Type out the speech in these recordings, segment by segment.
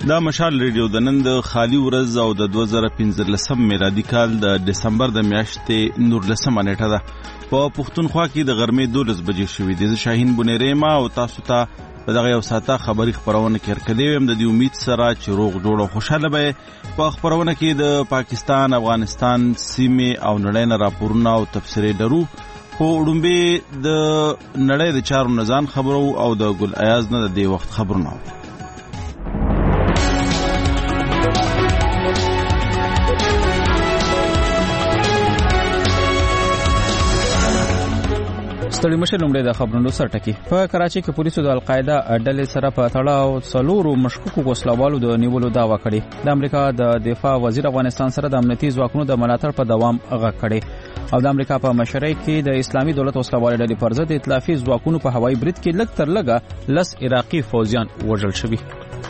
دا مشال ریډیو د نن د خالی ورځ او د 2015 میلادي کال د دسمبر د میاشتې 19 نیټه ده. په پښتونخوا کې د غرمې 12 بجې شوې دي. زه شاهین بونیری ما او تاسو ته په دغه یو ساعته خبري خبرونه کې ورکړې وم. د دې امید سره چې روغ جوړ او خوشاله به په خبرونه کې د پاکستان، افغانستان، سیمې او نړۍ نه راپورونه او تفسیرې درو. خو وړومبې د نړۍ د چارو نزان خبرو او د ګل ایاز نه د دې وخت خبرونه. ستړي مشه لومړی د خبرونو سرټکی. په کراچۍ کې پولیسو د القاعده ډلې سره په تړاو څلورو مشکوکو غوسلوالو د نیولو دعوا کړې. د امریکا د دفاع وزیر افغانستان سره د امنیتي ځواکونو د ملاتړ په دوام غږ کړي او د امریکا په مشرۍ کې د اسلامي دولت وسلوال ډلې پر ضد ائتلافي ځواکونو په هوایي برید کې لږ تر لږه 10 عراقي فوجیان وژل شوي.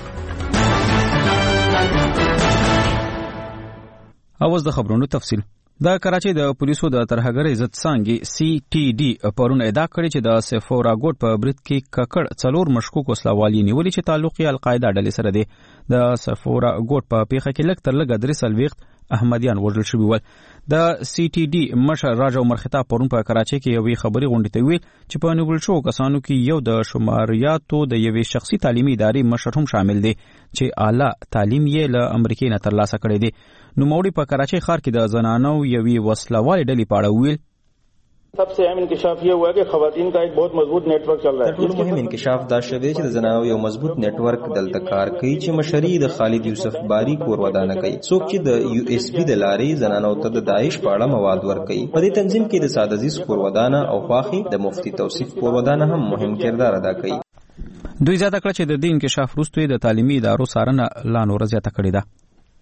اوس د خبرونو تفصیل. د کراچۍ د پولیسو د ترهګرۍ ضد څانګې CTD پرون ادعا کړې چې د سفورا ګوټ په برید کې ککړ څلور مشکوک وسلوالي نیولي چې تعلق یې القاعده ډلې سره دی. د سفورا ګوټ په پیښه کې لږ تر لږه 3 احمدیان وژل شوي ول. د CTD مشر راج عمر خطاب پرون په کراچۍ کې یوې خبري غونډې ته ویل چې په نیول شوو کسانو کې یو د شماریاتو د یوې شخصي تعلیمي ادارې مشر هم شامل دی چې اعلی تعلیم یې له امریکا نه ترلاسه کړی دی. نوموړي په کراچۍ ښار کې د زنانو یوې وسلوالې ډلې په اړه ویل. सबसे अहम इंकशाफ ये हुआ कि खवातीन का एक बहुत मजबूत नेटवर्क चल रहा है. ټول مهم انکشاف دا شوی چې د زنانو یو مضبوط نیټورک دلته کار کوي چې مشري د خالد یوسف باری کور ودانه کوي. څوک چې د USB د لارې زنانو ته د داعش په اړه مواد ورکوي. په دې تنظیم کې د ساده عزیز کور ودانه او خواخي د مفتی توصیف کور ودانه هم مهم کردار ادا کوي. دوی زیاته کړه چې د دې انکشاف وروسته د تعلیمي ادارو څارنه لا نور زیاته کړې ده.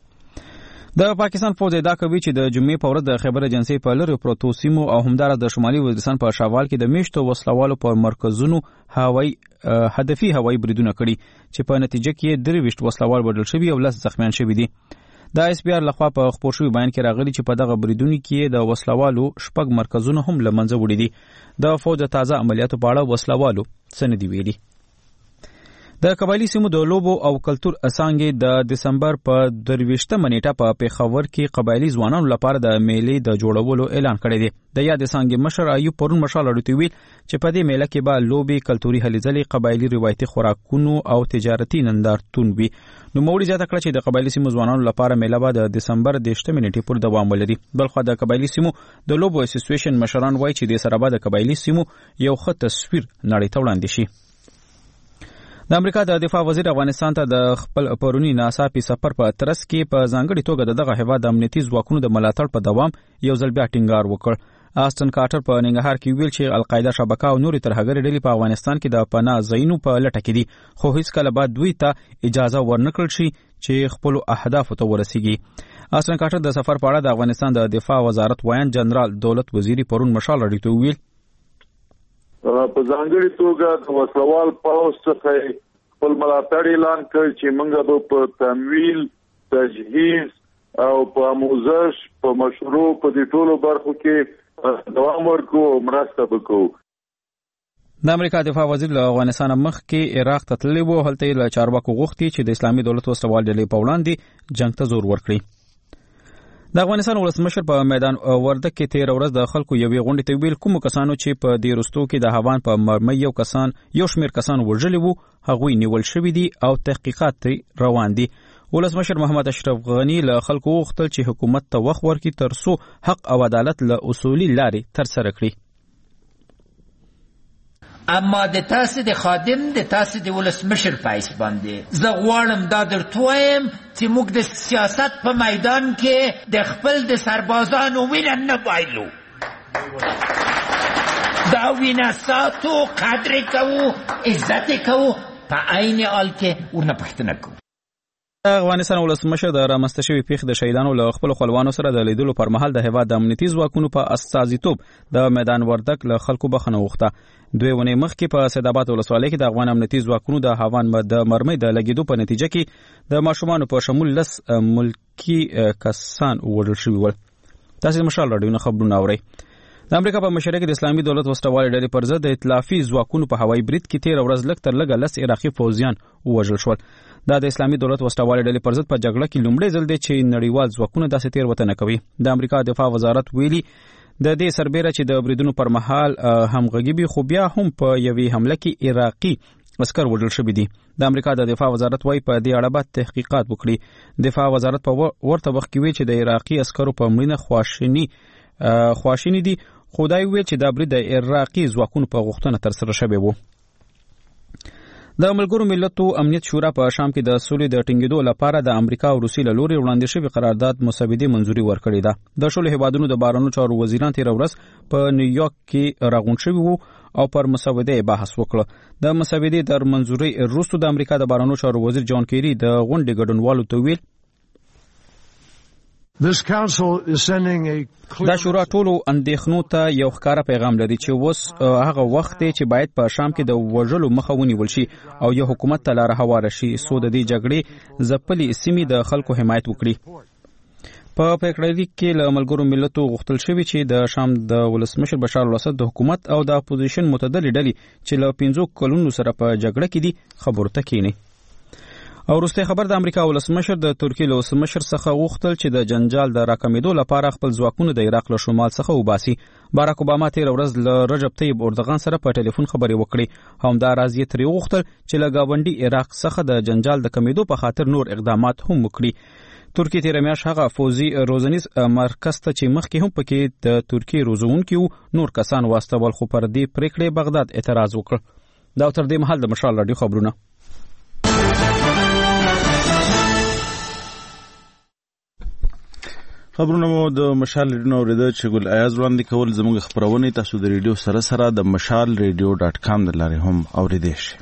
د پاکستان فوج ادعا کوي چې د جمعې په ورځ د خیبر ایجنسۍ په لری پروتو سیمو او همدارس د شمالي وزیرستان په شاوال کې د میشتو وسلوالو په مرکزونو هدفي هوایي بریدونه کړي چې په نتیجه کې 23 وسلوال وژل شوي او 10 زخمیان شوي دي. د SPR لخوا په خبر شوی بیان کې راغلي چې په دغه بریدونو کې د وسلوالو شپږ مرکزونه هم له منځه وړي دي. د فوج تازه عملیاتو په اړه وسلوالو سندې ویلي. د قبایلی سیمو د لوبو او کلچر څانګې د دسمبر په 23 نیټه په پیښور کې قبایلی ځوانانو لپاره د میلې د جوړولو اعلان کړی دی. د یاد څانګې مشر ایوب پرون مشال اړوتی ویل چې په دې میله کې به لوبي، کلتوري هلې ځلې، قبایلی روایتي خوراکونو او تجارتي نندارتون وي. نو موږ زیاته کړ چې د قبایلی سیمو ځوانانو لپاره میله به د دسمبر 18 نیټې پورې دوام ولري. بلخو د قبایلی سیمو د لوبو اسوسییشن مشران وایي چې د سره به د قبایلی سیمو یو ښه تصویر نړۍ ته وړاندې شي. د امریکا د دفاع وزیر افغانستان ته د خپل پرونی ناڅاپي سفر په ترڅ کې په ځانګړي توګه دغه هیواد د امنیتي ځواکونو د ملاتړ په دوام یو ځل بیا ټینګار وکړ. آستن کارټر په ننګرهار کې ویل چې القاعده شبکه او نورې ترهګرې ډلې په افغانستان کې د پناه ځایونو په لټه کې دي، خو هیڅ کله بعد دوی ته اجازه ورنکړل شي چې خپل اهداف ته ورسیږي. آستن کارټر د سفر په اړه د افغانستان د دفاع وزارت وایان جنرال دولت وزیری پرون مشال اړیته ویل. په ځانګړي توګه د وسلوال پوځ څخه خپل ملاتړ اعلان کړ چې موږ به په تمویل، تجهیز او په آموزش په مشروع په دې ټولو برخو کې دوام ورکو او مرسته وکړو. د امریکا دفاع وزیر له افغانستان مخکې عراق ته تللی و. هلته یې له چارواکو غوښتي چې د اسلامي دولت وسلوال ډلې په وړاندې جنګ ته زور ورکړي. د افغانستان ولسمشر په میدان وردګ کې 13 ورځ د خلکو یوې غونډې ته ویل کوم کسانو چې په دې رستو کې د هوان په مرمۍ یو شمیر کسان وژلي وو هغوی نیول شوي دي او تحقیقات روان دي. ولسمشر محمد اشرف غنی له خلکو وغوښتل چې حکومت ته وخت ورکړي ترڅو حق او عدالت له اصولي لارې ترسره کړي. اما د تاسو د خادم د تاسو د ولسمشر پایس باندې زه غواړم دا درته وایم چې موږ د سیاست په میدان کې د خپل د سربازانو وینه نه بایلو. دا وینه ساتو، قدر کوو، عزت کوو، په عین حال کې ورنه پوښتنه کوو. افغانستان ولسمشر د رامنځته شوې پیښې د شهیدانو له خپل خپلوانو سره د لیدلو پر مهال د هیواد د امنیتي ځواکونو په استازیتوب د میدان وردګ له خلکو بخښنه وغوښته. 2 ونې مخکې په سیدآباد ولسوالۍ کې د افغان امنیتي ځواکونو د هوان د مرمۍ د لګیدو په نتیجه کې د ماشومانو په شمول 10 ملکی کسان وژل شوي ول. تاسو مشال راډیو نه خبرونه اورئ. د امریکا په مشرۍ کې د اسلامي دولت وسټوالې ډلې پر ضد د ائتلافي ځواکونو په هوایي برید کې 13 ورځ لږ تر لږه 10 عراقي فوجیان ووژل شول. دا د اسلامي دولت وسټوالې ډلې پر ضد په جګړه کې لومړی ځل دی چې نړیوال ځواکونه داسې تېروتنه کوي. د امریکا دفاع وزارت ویلي د دې سربېره چې د بریدونو پر مهال همغږي وي، خو بیا هم په یوې حمله کې عراقي عسكر وژل شوي دي. د امریکا د دفاع وزارت وايي په دې اړه به تحقیقات وکړي. دفاع وزارت په ورته وخت کې وی چې د عراقي عسکرو په مړینه خواشینی دي، خو دا ویل چې دا برید د عراقي ځواکونو په غوښتنه ترسره شوی وو. د ملګرو ملتونو امنیت شورا په شام کې د سولې د ټینګېدو لپاره د امریکا او روسیې له لوري وړاندې شوی قرارداد مسودې منځوري ورکړې ده. د شلو هیوادونو د بهرنیو چارو وزیران 13 ورځ په نیویارک کې راغونډ شوي وو او پر مسودې بحث وکړ. د مسودې تر منځوري وروسته د امریکا د بهرنیو چارو وزیر جان کیری د غونډې ګډونوالو ته ویل دا شورا ټولو اندېښنو ته یو ښکاره پیغام لري چې اوس هغه وخت دی چې باید په شام کې د وژلو مخه ونیول شي او یو حکومت ته لاره هواره شي څو د دې جګړې ځپلې سیمې د خلکو حمایت وکړي. په پریکړه کې له ملګرو ملتونو غوښتل شوی چې د شام د ولسمشر بشار الاسد د حکومت او د اپوزیشن متعددې ډلې چې له 15 کلونو سره په جګړه کې دي خبرو ته کینی. او وروستی خبر د امریکا ولسمشر د ترکیې له ولسمشر څخه غوښتل چې د جنجال د راکمېدو لپاره خپل ځواکونه د عراق له شمال څخه وباسي. باراک اوباما 13 ورځ له رجب طیب اردوغان سره په ټلیفون خبرې وکړې. همداراز یې ترې وغوښتل چې له ګاونډي عراق څخه د جنجال د کمېدو په خاطر نور اقدامات هم وکړي. ترکیه تیره میاشت هغه فوزي روزنیز مرکز ته چې مخکې هم پکې د ترکیې روزونکي نور کسان واستول، خو پر دې پریکړې بغداد اعتراض وکړ. دا تر دې مهال د مشال راډیو خبرونه. خبرونه مو د مشال ریډیو اوریدل چې ګل ایاز وړاندې کول. زموږ خبرونه تاسو د ریډیو سره د mashalradio.com د لارې هم اوریدئ شئ.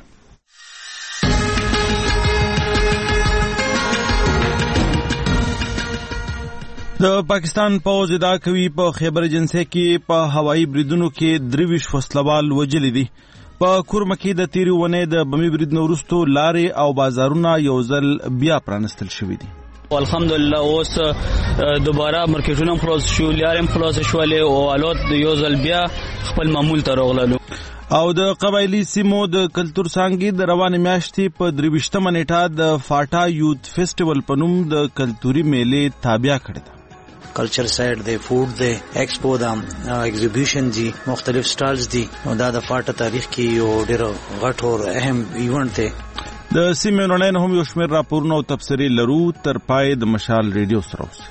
د پاکستان پوځ ادعا کوي په خیبر ایجنسۍ کې په هوایي بریدونو کې 23 وسلوال وژلي دي. په کورمه کې د تیرې ونې د بمي برید نه وروسته لارې او بازارونه یو ځل بیا پرانستل شوي دي. الحمدلله اوس دوباره مارکیټونه خلاص شو، لارې خلاص شولې او حالات د یو ځل بیا خپل معمول ته راغلل. او د قبایلی سیمو د کلتور څانګې د روانې میاشتې په 23 نیټه د فاټا یوت فیسټیوال په نوم د کلتوري میلې تابع کړې ده. کلچر سایډ دی، فوډ دی، ایکسپو دا، ایگزیبیشن دی، مختلف سټالز دي. دا د فاټا تاریخ کې یو ډېر غټ او اهم ایونت دی. د سیمې نړۍ هم یو شمېر راپورونه او تبصرې لرو. تر پای د مشال ریډیو سره اوسئ.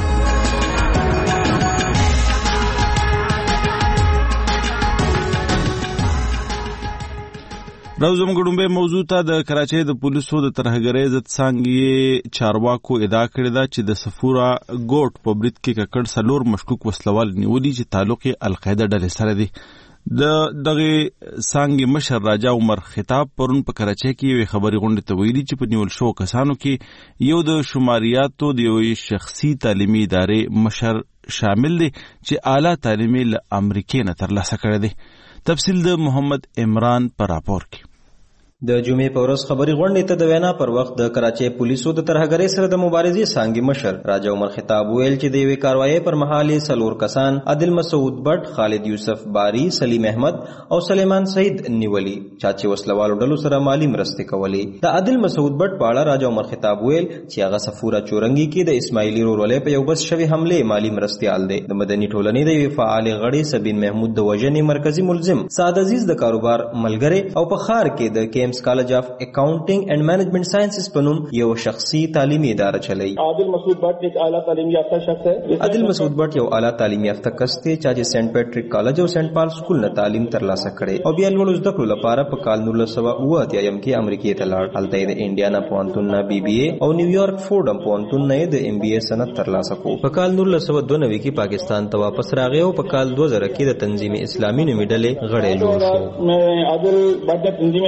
راوزم ګډومبه موضوع ته د کراچۍ د پولیسو د ترهګرۍ ضد څانګې چارواکو ادعا کړې ده چې د صفورا ګوټ په برید کې ککړ 4 مشکوک وسلوال نیولي چې تعلق یې القاعده ډلې سره دی. د دغه څانګې مشر راجا عمر خطاب پرون په کراچۍ کې یو خبري غونډه ته ویلي چې په نیول شو کسانو کې یو د شماریاتو د یو شخصي تعلیمي ادارې مشر شامل دی چې اعلی تعلیمي له امریکې نه ترلاسه کړی دی. تفصیل د محمد عمران پر راپور کې. د جمعې په ورځ خبري غونډې ته د وینا پر وخت د کراچۍ پولیسو د ترهګرۍ سره د مبارزې څانګې مشر راجا عمر خطاب ویل چې د یوې کاروایۍ پر مهال 4 کسان عادل مسعود بټ، خالد یوسف باری، سلیم احمد او سلیمان سعید نیولي چې وسلوالو ډلو سره مالی مرستې کولې. د عادل مسعود بټ په اړه راجا عمر خطاب ویل چې هغه صفورا چورنګي کې د اسماعیلی رورولې په یو بس شوی حمله مالی مرستيال دی. د مدني ټولنې د یو فعال غړي سبین محمود د وژنې مرکزی ملزم، سعد عزیز د کاروبار ملګری او په خار کې د کالج اف اکاؤنٹنگ اینڈ مینجمنٹ سائنسز پنوم یو شخصی تعلیمی ادارہ چلی. عادل مسعود بٹ ایک اعلیٰ تعلیم یافتہ شخص ہے. عادل مسعود بٹ یو اعلیٰ تعلیم یافتہ کس دی چې سینٹ پیټریک کالج او سینٹ پال سکول نه تعلیم ترلاسه کړي او بیا لوړ زده کړو لپاره په کال 1970 کې امریکې ته لاړ. هلته د انډیانا پوهنتون نه بی بی اے او نیویارک فورډم پوهنتون نه د ایم بی اے سند ترلاسه کو. په کال 1992 کې پاکستان ته واپس راغی او په کال 2000 کې د تنظیم اسلامی نومې ډلې غړی جوړ شو. عادل بٹ نے تنظیم اسلامی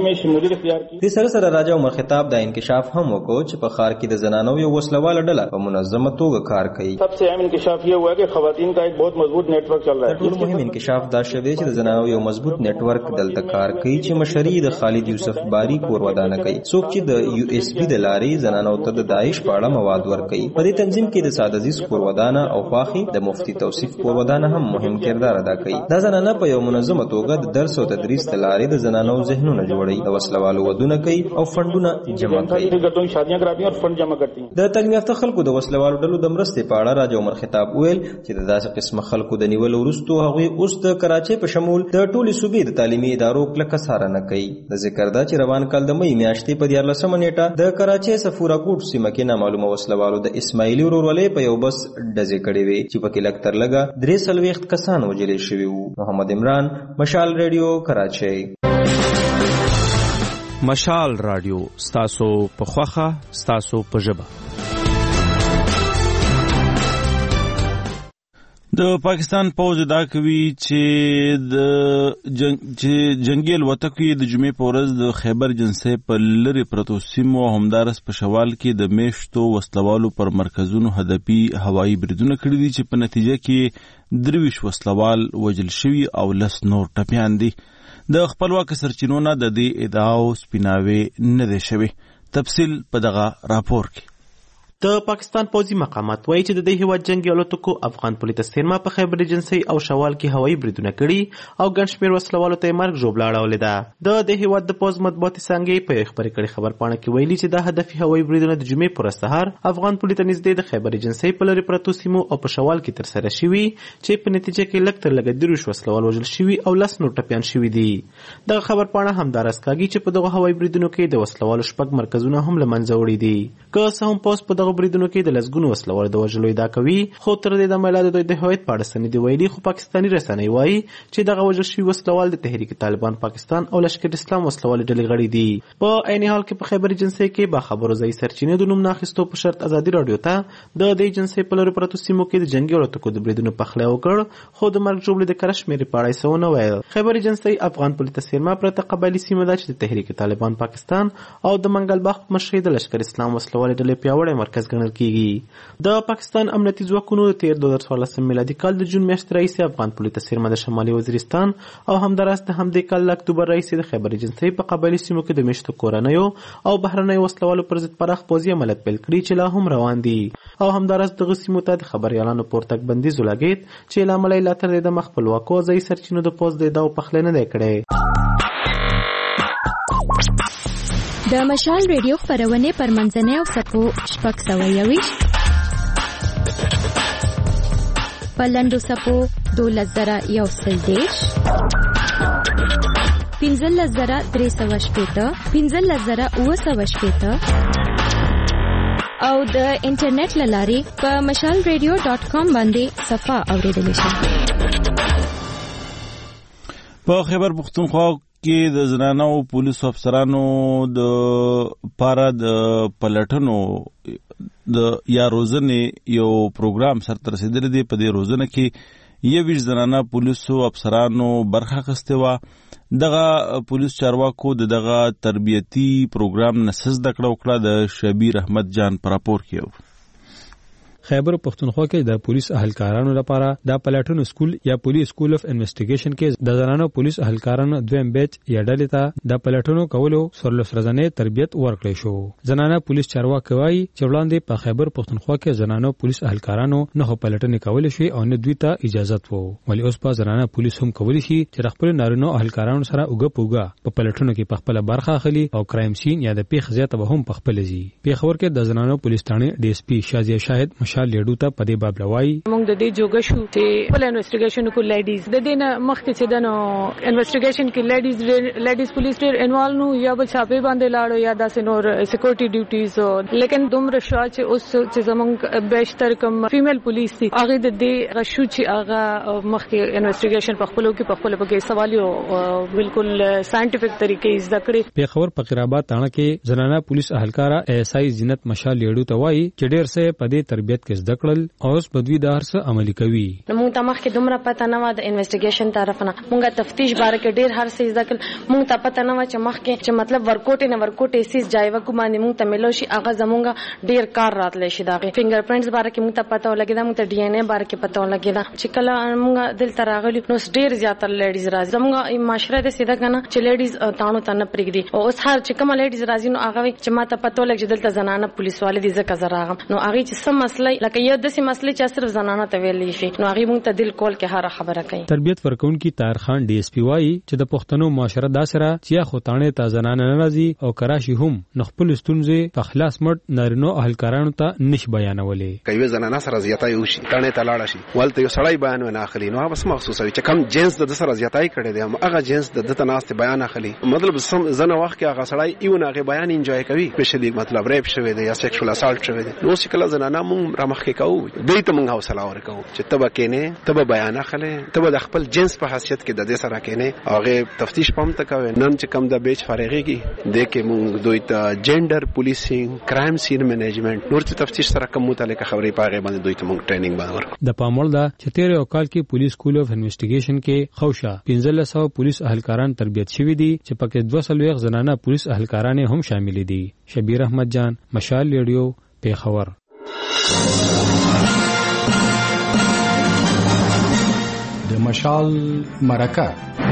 में शमूलियत इख्तियार की। د سره راجا عمر خطاب دا انکشاف هم وکړ چې په ښار کې د زنانو یو وسلواله ډله په منظمه توګه کار کوي. सबसे अहम इंकशाफ ये हुआ कि खवातीन का एक बहुत मजबूत नेटवर्क चल रहा है. ټول مهم انکشاف دا شوی چې د زنانو یو مضبوط نیټورک دلته کار کوي چې مشري د خالد یوسف باری کور ودانه کوي. څوک چې د یو اس بي د لارې زنانو ته د داعش په اړه مواد ورکوي. په دې تنظیم کې د سعد عزیز کور ودانه او خواخي د مفتی توصیف کور ودانه هم مهم کردار ادا کوي. دا زنانه په یو منظمه توګه د درس او تدریس د لارې د زنانو ذهنونه جوړوي، د وسلوالو ودونه کوي او فندونه جمع کوي. شادیاں کراتی ہیں اور فنڈ جمع کرتی ہیں. د تعلیم یافته خلکو د وسلوالو ډلو د مرستې په اړه راجا عمر خطاب ویل چې د داسې قسمه خلکو د نیولو وروسته هغوی اوس د کراچۍ په شمول د ټولې صوبې د تعلیمي ادارو کلکه څارنه کوي. د ذکر ده چې روان کال د مې میاشتې په 14 نیټه د کراچۍ صفورا کوټ سیمه کې نامعلومه وسلوالو د اسماعیلي ورورولۍ په یو بس ډزې کړې وې چې پکې لږ تر لږه 43 کسان وژل شوي وو. محمد عمران، مشال ریډیو، کراچۍ. مشال رادیو ستاسو په خوخه ستاسو په ژبه. د پاکستان پوځ دا کوي چې جنگي الوتکو د جمعې په ورځ د خیبر جنسي په لرې پرتو سیمو همدارس په شوال کې د میشتو وسلوالو پر مرکزونو هدفي هوایي بریدونه کړي دي چې په نتیجه کې 23 وسلوال وژل شوي او 10 نور ټپیان دي. د خپلواک سرچینو نه د دې ادعاو سپیناوي نه دی شوی. تفصیل په دغه راپور کې. د پاکستان پوځي مقامات وایي چې د دې هیواد جنگي الوتکو افغان پولیس سیمه په خیبر جنسي او شوال کې هوایي بریدونه کړي او ګڼ شمېر وسلوالو ته مرګ ژوبله اړولې ده. د دې هیواد د پوځ مطبوعاتي څانګې په یو خبري کړي خبرپاڼه کې ویلي چې د هدفي هوایي بریدونه د جمعې پر سهار افغان پولیس ته نږدې د خیبر جنسي په لرې پرتو سیمو او په شوال کې ترسره شوي چې په نتیجه کې لږ تر لږه 23 وسلوال وژل شوي او 10 نور ټپیان شوي دي. دغه خبرپاڼه همدارس کاږي چې په دغه هوایي بریدونو کې د وسلوالو 6 مرکزونه هم له منځه وړي دي. که څه هم پوځ په دغه بریدونو کې د لسګونو وسلوالو د وژلو ادعا کوي، خو تر دې دمه د دوی د هویت په اړه څه نه دي ویلي. خو پاکستاني رسنۍ وایي چې دغه وژل شوي وسلوال د تحریک طالبان پاکستان او لشکر اسلام وسلوالې ډلې غړي دي. په عین حال کې په خیبر جنسي کې باخبرو ځایي سرچینې د نوم ناخیستو په شرط ازادي راډیو ته د دې جنسي په لرې پرتو سیمو کې د جنګي الوتکو د بریدونو پخلی وکړ، خو د مرګ ژوبلې د کره شمېرې په اړه یې څه ونه ویل. خیبر جنسي افغان پولیس سیمه پرته قبایلي سیمه ده چې د تحریک طالبان پاکستان او د منګل باغ په مشرۍ د لشکر اسلام وسلوالې ډلې پیاوړی مرکز ګڼل کیږي. د پاکستان امنیتي ځواکونو د 2014 میلادي کال د جون میاشتې راهیسې افغان پولیس سیمه د شمالي وزیرستان او همداراز د همدې کال د اکتوبر راهیسې د خیبر جنسي په قبایلي سیمو کې د میشتو کورنیو او بهرنیو وسلوالو پر ضد پراخ پوځي عملیات پیل کړي چې لا هم روان دي. او همداراز دغه سیمو ته د خبریالانو پورتګ بندیز ولګېد چې له امله یې لا تر دې دمه خپلواکو ځایي سرچینو د پوځ د ادعاو پخلی نه دی کړی. د مشال ریډیو خپرونې پر منځنۍ او سپو 621 په لنډو سپو 12110 15380 15980 او د انټرنیټ له لارې په mashalradio.com باندې صفحه اوریدلی شئ. په خیبر پختونخوا کې د زنانو پولیسو افسرانو د پاره د پلټنو د یا روزنې یو پروګرام سرته رسیدلی دی. په دې روزنه کې 21 زنانه پولیسو افسرانو برخه اخیستې وه. دغه پولیس چارواکو دغه تربیتي پروګرام نه څه زده کړه وکړه. د شبیر احمد جان په راپور کې خیبر پختونخوا کې د پولیس اهلکارانو لپاره د پلټنو سکول یا پولیس سکول اف انویسټیګیشن کې د زنانو پولیس اهلکارانو دویم بیچ یا ډلې ته د پلټنو کولو سرلوس رضانه تربیت ورکړی شو. زنانه پولیس چارواکي وایي چې وړاندې په خیبر پختونخوا کې زنانو پولیس اهلکارانو نه پلټنې کولې شي او نه دوی ته اجازه وو، ولی اوس په زنانه پولیس هم کولی شي چې خپل نارینه اهلکارانو سره اوګه په پلټنو کې په خپل برخه اخلي او کرایم سین یا د پیښ ځای ته هم په خپل ځي. پیښور کې د زنانو پولیس ټاڼې ډي اس پی شازیه شاهد مشال لیډو ته په دې باب لوي. موږ د دې جوګه شو چې په انویسټیګیشن کو لیډیز د دې نه مخکې چې دنو انویسټیګیشن کې لیډیز پولیس ډېر انوالو نو یا به چاپې باندې لاړو یا داسې نور سکیورټي ډیوټیز، لیکن دومره شوا چې اوس چې زمونږ بیشتر کم فیمیل پولیس دي هغه د دې غشو چې هغه مخکې انویسټیګیشن په خپلو کې سوالیو بالکل ساينټیفیک طریقې زده کړې. پیښور فقیرآباد تاڼه کې زنانه پولیس اهلکارا ایس آی زینت مشال لیډو ته وایي چې ډېر څه په دې تربیت تربیت کې زده کړل او اوس بدوی د هر څه عملي کوي. موږ ته مخکې دومره پته نه و د انویسټیګیشن طرف نه، موږ تفتیش باره کې ډیر هر څه زده کړل. موږ ته پته نه و چې مخکې چې مطلب ورکوټ نه ورکوټ ایسیس جایو کو باندې موږ ته ملو شي، هغه زمونږ ډیر کار راتلی شي. داغه فینګر پرینټس باره کې موږ ته پته ولګیدا، موږ ته ډي ان اے باره کې پته ولګیدا چې کله موږ دلته راغلي نو ډیر زیات لیډیز راځي. زمونږ معاشره د سیده کنه چې لیډیز تانو ته نه پرېږدي او اوس هر چې کوم لیډیز راځي نو هغه چې ما ته پته ولګي چې دلته زنانه پولیس والي دي ځکه زراغم نو هغه چې سم مسلې لکه یو داسې مسلې چې صرف زنانه ته ویلې شي نو هغه موږ ته دل کول کې هر خبره کوي. تربیت ورکونکي طاهر خان ډي اس پی وايي چې د پښتنو معاشره داسره چې خو تانه ته زنانه ناراضي او کراشي هم نخپل ستونزې په خلاص مړ نارینو اهلکارانو ته نش بیانولې. کوي زنانه سره زیاتای وشي تانه ته لاړ شي ولته یو سړی بیان ونه اخلي نو بس مخصوص وي چې کم جنس د سره زیاتای کړي دی هغه جنس د تناست بیان اخلي. مطلب سم زنه وخت کې هغه سړی ایونه هغه بیان انجوای کوي سپیشلی مطلب ریپ شوی دی یا سیکشوال اسالت شوی دی نو چې کله زنانه مونږ را مخکې کوو دوی ته مونږ حوصله ورکوو چې تبه کینې تبه بیان اخلي تبه د خپل جنس په حیثیت کې د دې سره کینې هغه تفتیش پم ته کوي. نن چې کم د بیچ فارغيږي د کې مونږ دوی ته جندر پولیسینګ کرائم سین منیجمنت نور چې تفتیش سره کوم متعلق خبرې پاغه باندې دوی ته مونږ ټریننګ باندې ورکو. د پامول دا چې 13 اوکال کې پولیس سکول اف انویسټیګیشن کې خوشا 1500 پولیس اهلکاران تربیت شوي دي چې پکې 200 زنانه پولیس اهلکاران هم شامل دي. شبیر احمد جان، مشال ریډیو، پیښور. د مشال مرکه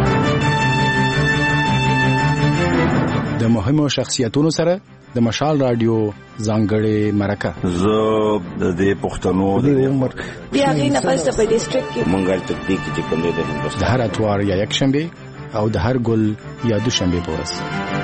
د مهمو شخصیتونو سره د مشال رادیو ځانګړې مرکه. زه د دې پښتنو د عمر بیا غي نه پس په ډیسټریکټ کې مونږه تطبیق چې کوم د هندوستان د هر اتوار یا یک شنبه او د هر ګل یا دوشنبه په ورځ.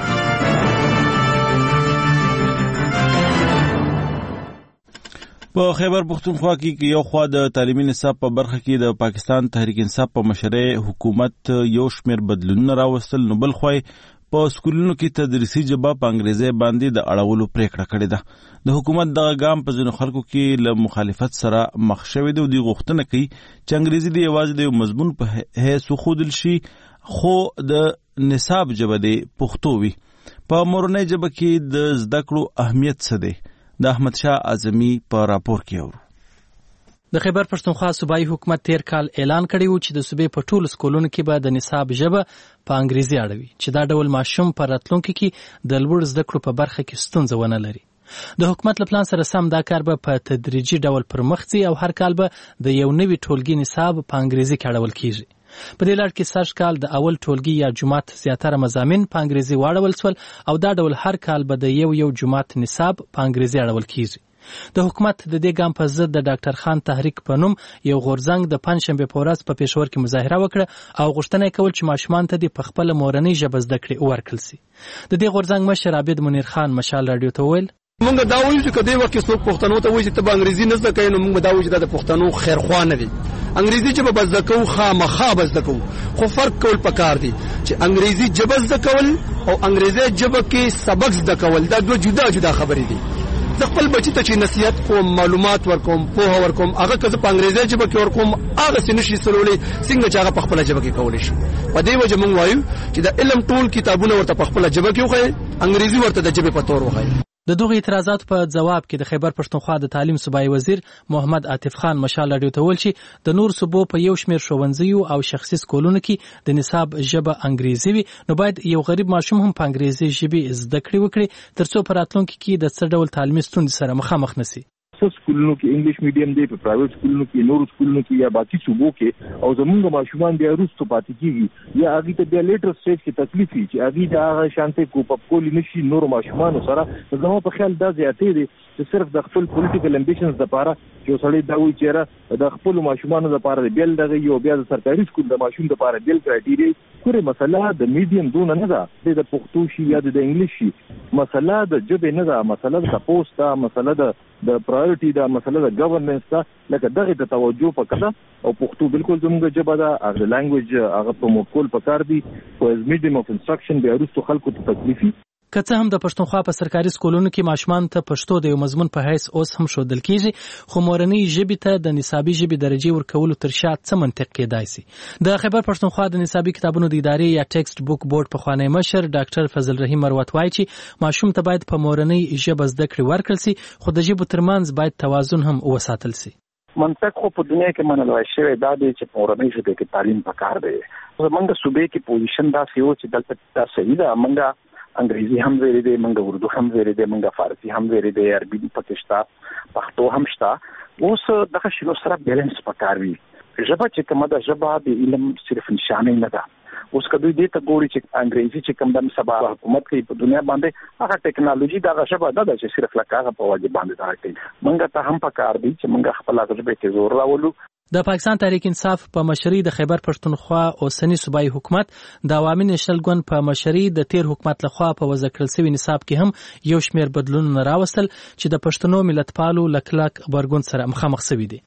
په خیبر پختونخوا کې یو خوا د تعلیمي نصاب په برخه کې د پاکستان تحریک انصاف په مشرۍ حکومت یو شمېر بدلونونه راوستل نو بل خوا په سکولونو کې تدریسي ژبه په انګریزي باندې د اړولو پریکړه کړې ده. د حکومت دغه ګام په ځینو خلکو کې له مخالفت سره مخ شوی دی او دوی غوښتنه کوي چې انګریزي د یوازې د مضمون په حیث وښودل شي خو د نصاب ژبه د پښتو وي. په مورنۍ ژبه کې د زده کړو اهمیت څه دی؟ د احمد شاه اعظمي په راپور کې اورو. د خیبر پښتونخوا صوبایي حکومت تیر کال اعلان کړی و چې د صوبې په ټولو سکولونو کې به د نصاب ژبه په انګریزي اړوي چې دا ډول ماشوم په راتلونکي کې د لوړ زده کړو په برخه کې ستونزه ونه لري. د حکومت له پلان سره سم دا کار به په تدریجي ډول پر مخ ځي او هر کال به د یو نوي ټولګي نصاب په انګریزي کې اړول کیږي. په دې لړ کې سږ کال د اول ټولګي یا جماعت زیاتره مضامین په انګریزي واړول شول او دا ډول هر کال به د یو جماعت نصاب په انګریزي اړول کیږي. د حکومت د دې ګام په ضد د ډاکټر خان تحریک په نوم یو غورځنګ د پنځشنبه په ورځ په پېښور کې مظاهره وکړه او غوښتنه یې کول چې ماشومان ته د خپل مورنۍ ژبه زده کړې ورکړل شي. د دې غورځنګ مشر عابد منیر خان مشال رادیو ته وویل مونږ دا وایو چې کدی وخت څوک پښتنو ته وایي چې ته انګریزي نه زده کوي نو مونږ دا وایو چې د پښتنو خیرخوا نه دي. انګریزي ژبه به زده کوو خامخا به زده کوو خو فرق کول پکار دي چې انګریزي ژبه زده کول او انګریزي ژبه کې سبق زده کول دا دوه جدا جدا خبرې دي. زه خپل بچی ته چې نصیحت کوم معلومات ورکوم پوهه ورکوم هغه که زه په انګریزي ژبه کې ورکوم هغه څه نشي سلولی څنګه چې هغه په خپله ژبه کې کولی شي. په دې وجه موږ وایو چې د علم ټول کتابونه ورته په خپله ژبه کې وښایي انګریزي ورته د ژبې په تور وښایي. د دغه اعتراضاتو په جواب کې د خیبر پښتونخوا د تعلیم صوبایي وزیر محمد عاطف خان مشال رادیو ته ویل چې د نور صوبو په یو شمېر ښوونځیو او شخصي سکولونو کې د نصاب ژبه انګریزي وي نو باید یو غریب ماشوم هم په انګریزي ژبې زده کړې وکړي ترڅو په راتلونکي کې د څه ډول تعلیمي ستونزې سره مخامخ نشي. سکولونو کې انګلیش میډیم دی په پرایویټ سکولونو کې نور سکولونو کې یا باقي صوبو کې او زمونږ ماشومان بیا وروسته پاتې کیږي یا هغه ته بیا لیټر سټیج کې تکلیف وي چې هغه د هغه شانتي کوپ اپ کولی نشي نور ماشومان سره. زموږ په خیال دا زیاتې دي چې صرف د خپل پولیټیکل امبیشنز لپاره چې سړی دا وایي چې د خپل ماشومان لپاره بیل دغه یو بیا د سرکاري سکول د ماشوم لپاره بیل کرایټیریا کومه مسله د میډیم دون نه ده د پښتو شي یا د انګلیش شي مسله د ژبې نه ده مسله د پوسټ ده مسله د پرایورټي دا مسله د ګورننس ته لکه دغه د توجه پکړه او پښتو بالکل زموږ ژبه ده هغه لانګویج هغه په مکول پکار دي خو از میډیم اف انستراکشن به ارستو خلکو ته تکلیفي. که څه هم د پښتونخوا په سرکاري سکولونو کې ماشومان ته پښتو د یو مضمون په حیث اوس هم ښودل کیږي، خو مورنۍ ژبې ته د نصابي ژبې درجې ورکولو تر شا څه منطق کېدای سي؟ د خیبر پښتونخوا د نصابي کتابونو د ادارې یا ټیکسټ بوک بورډ پخوانی مشر ډاکټر فضل رحیم مروت وایي چې ماشوم ته باید په مورنۍ ژبه زده کړې ورکړل سي، خو د ژبو ترمنځ باید توازن هم وساتل سي. منطق خو په دنیا کې منل شوی دا دی چې په مورنۍ ژبه کې تعلیم پکار دی. زمونږ صوبې کې پوزیشن دا سی و چې دلته دا صحیح ده، مونږه انګریزي هم ویلي دی، مونږ اردو هم ویلي دی، مونږ فارسی هم ویلي دی، عربي پکې شته، پښتو هم شته. اوس دغه شنو سره بیلنس پکار وي. ژبه چې کومه ده ژبه د علم صرف نشانه نه ده. اوس کدوې دې ته ګوري چې انګریزي چې کوم د سبا حکومت کوي په دنیا باندې هغه ټیکنالوژي دغه ژبه ده چې صرف لکه په واجب باندې دا کوي. مونږ ته هم پکار دی چې مونږ خپل ژبه کې زور راولو. د پاکستان تحریک انصاف په مشرۍ د خیبر پښتونخوا اوسنی صوبایي حکومت د عوامي نېشنل ګوند په مشرۍ د تیر حکومت لخوا په وضع کړل شوي نصاب کې هم یو شمېر بدلونونه راوستل چې د پښتنو ملتپالو له کلک غبرګون سره مخامخ شوي دي.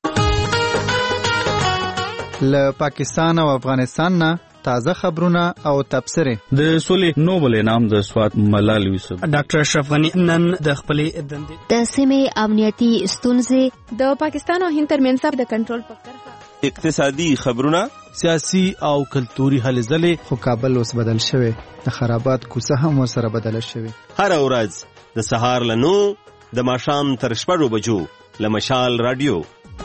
له پاکستان او افغانستان نه تازه خبرونه او تبصره. د سولې نوبل انعام د سوات ملال یوسف ډاکټر اشرف غنی نن د خپلې دندې د سیمې امنیتي ستونزې، د پاکستان او هند ترمنځ د کنټرول په کرښه، اقتصادي خبرونه، سیاسي او کلتوري هلې ځلې. خو کابل اوس بدل شوی، د خرابات کوڅه هم ورسره بدله شوی. هر ورځ د سهار له 9 د ماښام تر 6 بجو له مشال رادیو.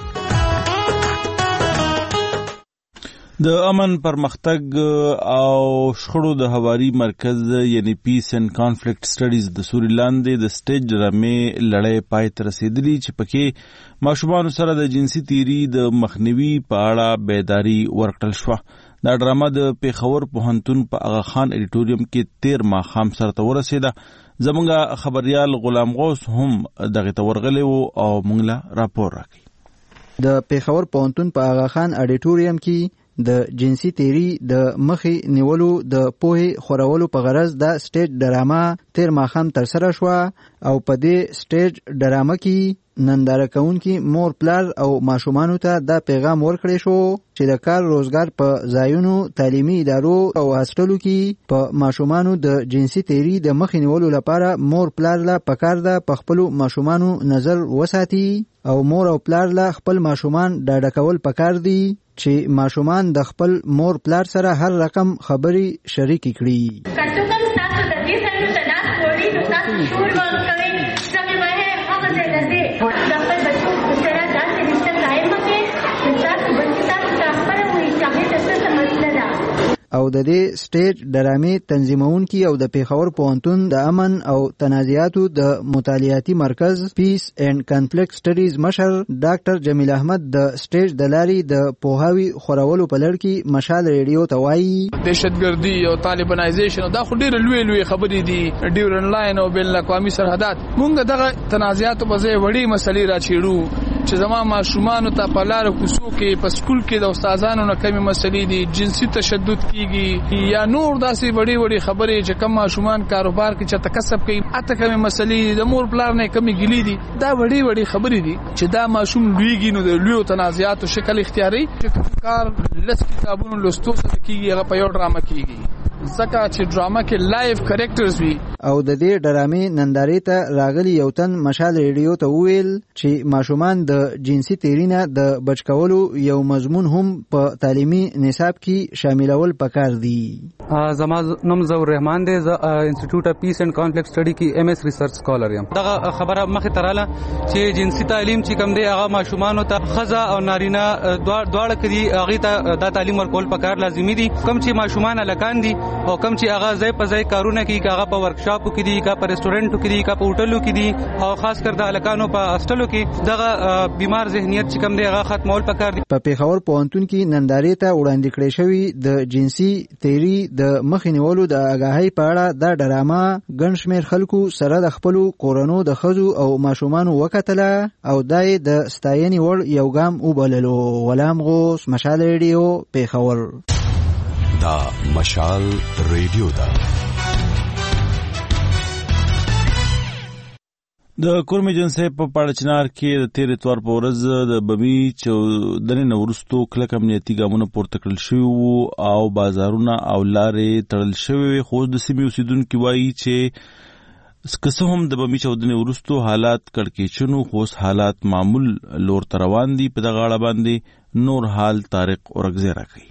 د امن پرمختګ او شخړو د هواري مرکز یعنی پیس اینڈ کانفلکټ سټډیز د سوري لاندې د سټیج ډرامې لړۍ پای ته رسیدلی چې پکې ماشومان سره د جنسي تیری د مخنیوي په اړه بیداری ورکړل شو. دا ډرامه د پیښور پوهنتون په اغا خان اډیټوریم کې 13 ماښام سره ورسیده. زمونږ خبريال غلام غوث هم دغه تورغلی او موږ له راپور راکړي. د پیښور پوهنتون په اغا خان اډیټوریم کې د جنسي تیری د مخې نیولو د پوهې خورولو په غرض د سټیج ډرامه 13 ماښام ترسره شوه او په دې سټیج ډرامه کې ننداره کوونکي مور پلار او ماشومانو ته دا پیغام ورکړی شو چې د کار روزګار په ځایونو، تعلیمي ادارو او هاسټلو کې په ماشومانو د جنسي تیری د مخې نیولو لپاره مور پلار له پکار ده په خپلو ماشومانو نظر وساتي او مور او پلار له خپل ماشومان ډاډه کول پکار دي چې ماشومان د خپل مور پلار سره هر رقم خبرې شریکې کړي. کڅوګم تاسو د دې سره تناس وړي نو تاسو شور ورکوي چې مې هغه ځای لري د خپل بچو سره داسې رشتہ قائم کړئ چې تاسو بچی تاسو خبره وایي چې هغه څه مسله ده. او د دې سټیج ډرامې تنظیمونکي او د پیښور پوهنتون د امن او تنازعاتو د مطالعاتي مرکز پیس اینڈ کانفلکټ سټډیز مشر ډاکټر جمیل احمد د سټیج د لارې د پوهاوی خورولو په لړ کې مشال ریډیو ته وایي دهشتګردي او طالبانایزیشن دا خو ډېر لوی خبرې دي، ډیورن لاین او بین الاقوامي سرحدات. مونږ دغه تنازعاتو په ځای وړي مسلې راچېړو چې زما ماشومان ته په لار کوڅو کې په سکول کې د استادانو نه کمی مسلې دي، جنسي تشدد کیږي یا نور داسې وړي خبرې چې کم ماشومان کاروبار کې چې تکسب کوي اته کمی مسلې د مور پلار نه کمی ګلی دي. دا وړي خبرې دي چې دا ماشوم لویږي نو د لوی تنازعاتو شکل اختیاري چې کار لس کتابونو لوستو سره کیږي هغه په یو ډرامه کیږي ځکه چې ډرامه کې لایف کریکټرز وي. او د دې ډرامې نندارې ته راغلي یو تن مشال ریډیو ته وویل چې ماشومان د جنسي تیرینه د بچ کولو یو مضمون هم په تعلیمي نصاب کې شاملول پکار دي. زما نوم زور رحمان دی، ز انسټیټیوټ اف پیس اینڈ کانفلکټ سټډي کې MS ریسرچ سکالر یم. دغه خبره مخه تراله چې جنسي تعلیم چې کوم دی هغه ماشومان ته خزه او نارینه دواړه کړي هغه ته دا تعلیم ورکول پکار لازمي دي. کوم چې ماشومان الکان دي او کوم چې هغه ځای په ځای کارونه کوي، هغه په ورکشاپ کې دي، کا په ریسټورانټ کې دي، کا په هوټلو کې دي او خاص کر د الکانو په هاستلو کې دغه بیمار ذهنیت چې کوم دی هغه ختمول پکار دي. په پیښور پوهنتون کې نندارې ته وړاندې کړې شوی د جنسي تیری د مخې نیولو د آګاهۍ په اړه دا ډرامه ګڼ شمېر خلکو سره د خپلو کورنو د ښځو او ماشومانو وکتله او دا یې د ستاینې وړ یو ګام وبللو. غلام غوث، مشال ریډیو، پیښور. دا مشال ریډیو ده. د کورمې جنسې په پاړچنار کې د تیر اتوار په ورځ د بمی چودنې نه وروستو کلک امنیتي ګامونه پورته کړل شوي او بازارونه او لارې تړل شوي. خو د سیمې اوسیدونکي وایي چې که څه هم د بمي چاودنې وروستو حالات کړکېچنو خو اوس حالات معمول لور ته روان دي. په دغه اړه باندې نور حال طارق اورګزی راکوي.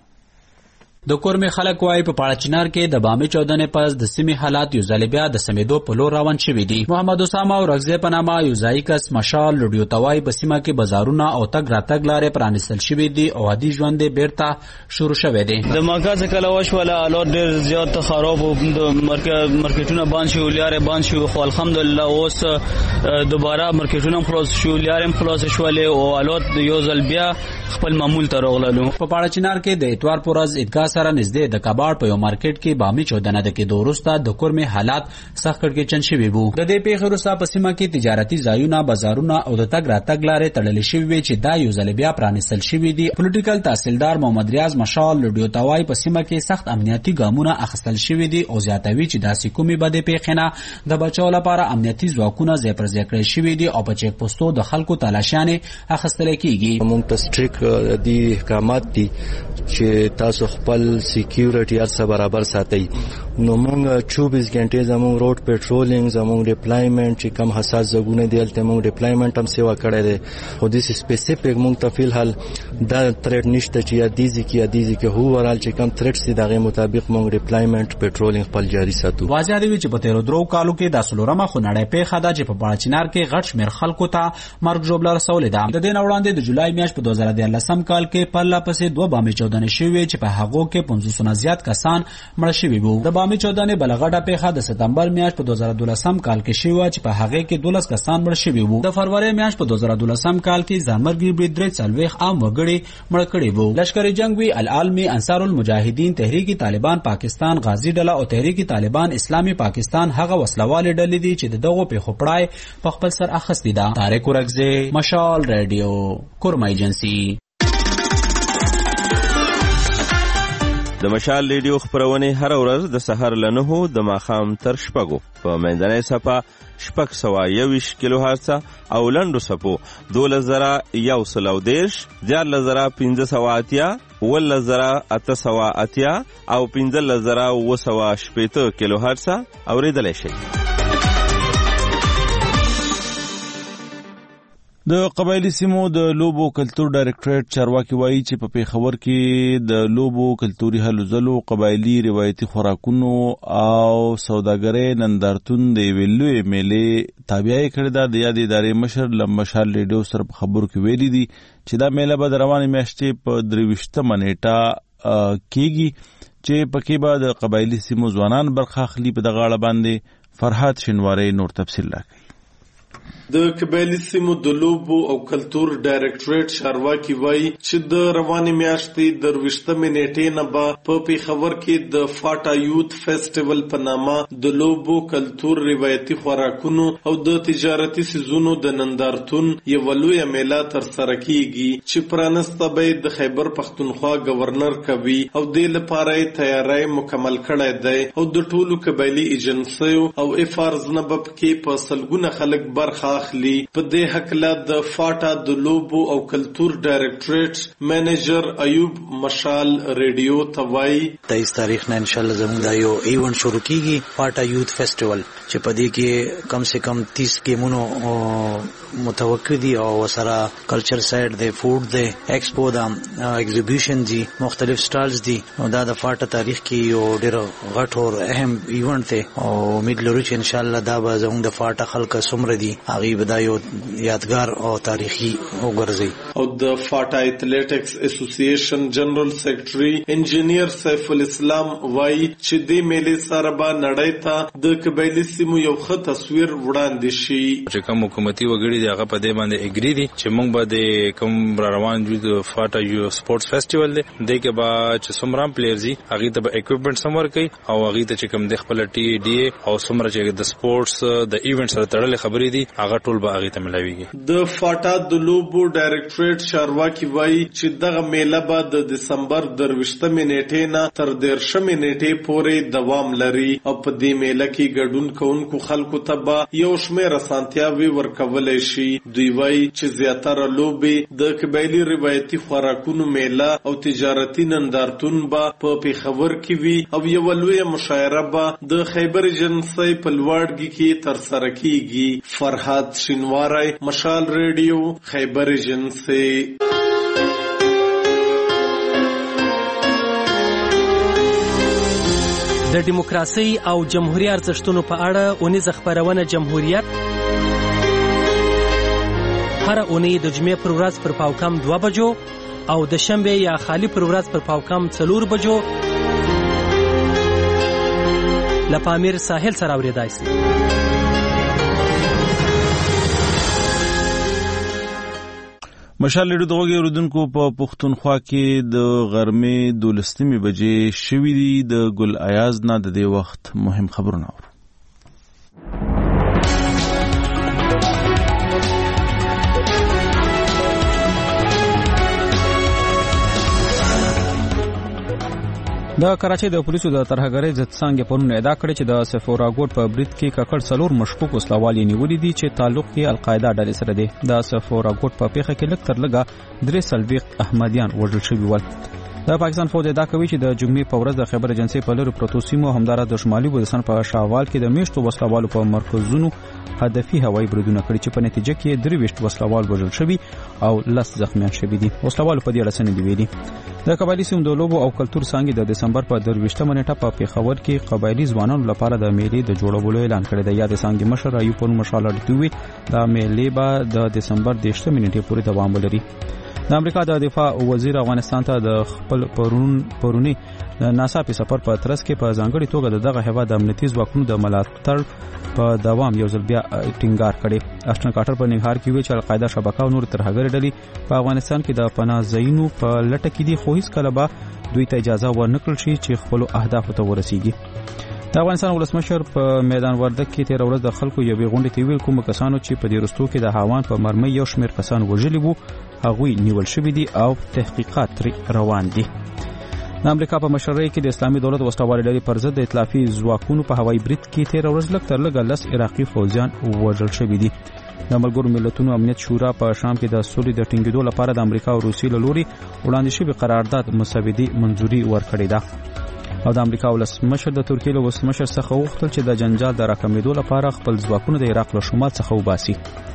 د کورمې خلک وایي په پاړچنار کې د بامي چاودنې پس د سیمې حالات یو ځل بیا د سمېدو په لور روان شوي دي. محمد اسامه اورګزی په نامه یو ځایي کس مشال لوډیو ته وایي په سیمه کې بازارونه او تګ راتګ لارې پرانیستل شوي دي او عادي ژوند یې بیرته شروع شوی دی. د مکه څخه کله وشوله حالات ډېر زیات خراب او د مارکیټونه بند شو، لارې بند شو، خو الحمدلله اوس دوباره مارکیټونه خلاص شو، لارې هم خلاص شولې او حالات یو ځل بیا خپل معمول ته راغلل. په پاړچنار کې د اتوار پر ورځ عیدګاه سره نږدې د کباړ په یو مارکیټ کې بامي چاودنه د کېدو وروسته د کورمې حالات سخت کړکېچن شوي وو. د دې پیښې وروسته په سیمه کې تجارتي ځایونه، بازارونه او د تګ راتګ لارې تړلې شوي وې چې دا یو ځل بیا پرانیستل شوي دي. پولیټیکل تحصیلدار محمد ریاض مشال لوډیو ته وایي په سیمه کې سخت امنیتي ګامونه اخیستل شوي دي او زیاتوي چې داسې کومې بدې پیښې نه د بچاو لپاره امنیتي ځواکونه ځای پر ځای کړی شوي دي او په چیک پوسټو د خلکو تالاشیانې اخیستل کېږي. موږ ته سټریک دي احکامات دي چې تاسو خپل سکیورټي هر برابر ساتي. نو موږ 24 غنټې زموږ روډ پټرولینګ، زموږ ډیپلایمنټ چې کم حساس ځګونه دي الته موږ ډیپلایمنټ هم سیوا کړی دی. خو د سپیسیفیک موږ ته فلحال دا تھریټ نشته چې یادیږي کې هو ورال چې کم تھریټ سي دغه مطابق موږ ډیپلایمنټ پټرولینګ خپل جاری ساتو. واضح دی چې په 13 کالو کې د سلورمه خنړې پیښه ده چې په پاړچنار کې غټ شمیر خلکو ته مرګ ژوبله رسولې ده. د دې نه وړاندې د جولای میاشت په 2013 کال کې پرله پسې 2 بامي چاودنې شوې چې په هغو کې 500 نه زیات کسان مړه شوي وو. د بامي چاودنې بلغړه پیښه د سپتمبر میاشت په 2012 کال کې شوې چې په هغه کې 12 کسان مړه شوي وو. د فروری میاشت په 2012 کال کې ځانمرګي برید 43 عام وګړي مړه کړي وو. لشکري جنگوي العالمي انصار المجاهدین، تحریک طالبان پاکستان غازی ډله او تحریک طالبان اسلامي پاکستان هغه وسلوالې ډلې دي چې دغه پیښو پړای په خپل سر اخستې ده. طارق اورګزی، مشال رادیو، کورما ایجنسی. د مشال ریډیو خبرونه هر ورځ د سحر له 9 د ماښام تر 6 په منځنۍ صفه 621 کیلو هرتز او لنډو صفو 2110 14580 11880 او 15980 کیلو هرتز اوریدل شي. د قبایلی سیمو د لوبو کلتور ډایرکټریټ چارواکي وایي چې په پیښور کې د لوبو کلتوري هلو ځلو، قبایلی روایتي خوراکونو او سوداګرۍ نندارتون د یوې لویې میلې تابعیه کړې ده. د یادې ادارې مشر له مشال ریډیو سره په خبرو کې ویلي دي چې دا میله به د روانې میاشتې په 23 نیټه کېږي چې پکې به د قبایلی سیمو ځوانان برخه اخلي. په دغه اړه باندې فرحات شینواری نور تفصیل راکوي. د قبایلی سیمو د لوبو او کلتور ډایرکټریټ چارواکي وایي چې د روانې میاشتې د 23 نیټې نه به په پیښور کې د فاټا یوت فیسټیول په نامه د لوبو کلتور، روایتي خوراکونو او د تجارتي سیزونو د نندارتون یوه لویه میله ترسره کیږي چې پرانسته به د خیبر پښتونخوا گورنر کوي او د لپاره تیاری مکمل کړی دی او د ټولو قبایلی ایجنسیو او افارز نه به کې په سلګونه خلک برخه اخلي. په دې حقله د فاټا د لوبو او کلتور ډایرکټریټ منیجر ایوب مشال ریډیو ته وایي 23 تاریخ نه ان شاء الله زموږ دا یو ایونت شروع کیږي، فاټا یوت فیسټیول، چې په دې کې کم سے کم 30 گیمونو متوقع دي او سره کلچر سایډ دی، فوډ دی، ایکسپو دا، ایگزیبیشن دي، مختلف سټالز دي. دا د فاټا تاریخ کې یو ډېر غټ او اهم ایونت دی او امید لرو چې ان شاء الله دا به زموږ د فاټا خلک څومره دي هغه به دا یو یادګار او تاریخي وګرځي. او د فاټا ایتھلیټکس اسوسییشن جنرال سیکریټري انجینیر سیف الاسلام وایي چې د میلې سره به نړۍ ته د قبایلی سیمو یو ښه تصویر وړاندې شي. چې کوم حکومتي وګړي دي هغه په دې باندې اګری دي چې موږ به د کوم روان جو فاټا یو سپورتس فیسټیوال دی د کې به چې څومره پلیئرز دي هغه ته به اکوپمنټ سمور کوي او هغه ته چې کوم د خپل ټي ډي او څومره چې د سپورتس د ایونت سره تړلې خبرې دي هغه ټول به هغه ته ملاويږي. د فاټا د لوبو ډایریکټریټ چارواکي وایي چې دغه میله به د دسمبر 23 نیټې نه تر 13 نیټې پورې دوام لري او په دې میله کې ګډون کوونکو خلکو ته به یو شمېر اسانتیاوې ورکولی شي. دوی وایي چې زیاتره لوبې د قبایلي روایتي خوراکونو میله او تجارتي نندارتون به په پېښور کې وي او یوه لویه مشاعره به د خیبر ایجنسۍ په لوړګي کې ترسره کیږي. فرهاد شینواری، مشال ریډیو، خیبر ایجنسۍ. د دیموکراسي او جمهوریت ارزښتونو په اړه اونیزه خبرونه جمهوریت هر اونۍ د جمعې پر ورځ پر پاوکم 2 بجو او د شنبه یا خالی پر ورځ پر پاوکم 4 بجو له پامیر ساحل سره اوریدای شي. مشال ریډیو دغه اوریدونکو په پښتونخوا کې د غرمې 12 بجې شوې دي. د ګل ایاز نه د دې وخت مهم خبرونه اورو. د کراچۍ د پولیسو د ترهګرۍ ضد څانګې پرون ادعا کړې چې د سفورا ګوټ په برید کې ککړ 4 مشکوک وسلوال نیولي دي چې تعلق یې القاعده ډلې سره دی. د سفورا ګوټ په پیښه کې لږ تر لږه 3 سلويخت احمدیان وژل شوي ول. د پاکستان فوج ادعا کوي چې د جمعې په ورځ د خیبر ایجنسۍ په لوري پروتو سیمو همدارا د شمالي وزستان په شاوال کې د میشتو وسلوالو په مرکزونو هدفي هوایي بریدونه کړي چې په نتیجه کې 23 وسلوال وژل شوي او 10 زخمیان شوي دي. وسلوالو په دې اړه څه نه دی ویلي. د قبایلی سیمو د لوبو او کلتور څانګې د دسمبر په 23 نیټه په پېښور کې قبایلی ځوانانو لپاره د میلې د جوړولو اعلان کړی دی. یا د څانګې مشر ایوب مشال اړتوي د میلې به د دسمبر 18 نیټې پورې دوام ولري. د امریکا د دفاع وزیر افغانستان ته د خپل پرونی ناڅاپي سفر په ترڅ کې په ځانګړي توګه دغه هیواد د امنیتي ځواکونو د ملاتړ په دوام یو ځل بیا ټینګار کړي. اشټن کارټر په ننګرهار کې ویل چې القاعده شبکه او نور ترهګر ډلې په افغانستان کې د پناه ځایونو په لټه کې دي خو هیڅ کله به دوی ته اجازه ورنکړل شي چې خپل اهداف ته ورسیږي. د افغانستان ولسمشر په میدان وردګ کې 13 ورځ د خلکو یوې غونډې ته ویل کوم کسانو چې په دې رستو کې د هاوان په مرمۍ یو شمېر کسان وژلي وو هغوی نیول شوي دي او تحقیقات روان دي. د امریکا په مشرۍ کې د اسلامي دولت وسلوالې ډلې پر ضد د ائتلافي ځواکونو په هوایي برید کې 13 ورځ لږ تر لږه 10 عراقي فوجیان وژل شوي دي. د ملګرو ملتونو امنیت شورا په شام کې د سولې د ټینګېدو لپاره د امریکا او روسیې له لوري وړاندې شوی قرارداد مسودې منځوري ورکړې ده. او د امریکا ولسمشر د ترکیې له ولسمشر څخه وغوښتل چې د جنجال د راکمېدو لپاره خپل ځواکونه د عراق له شمال څخه وباسي.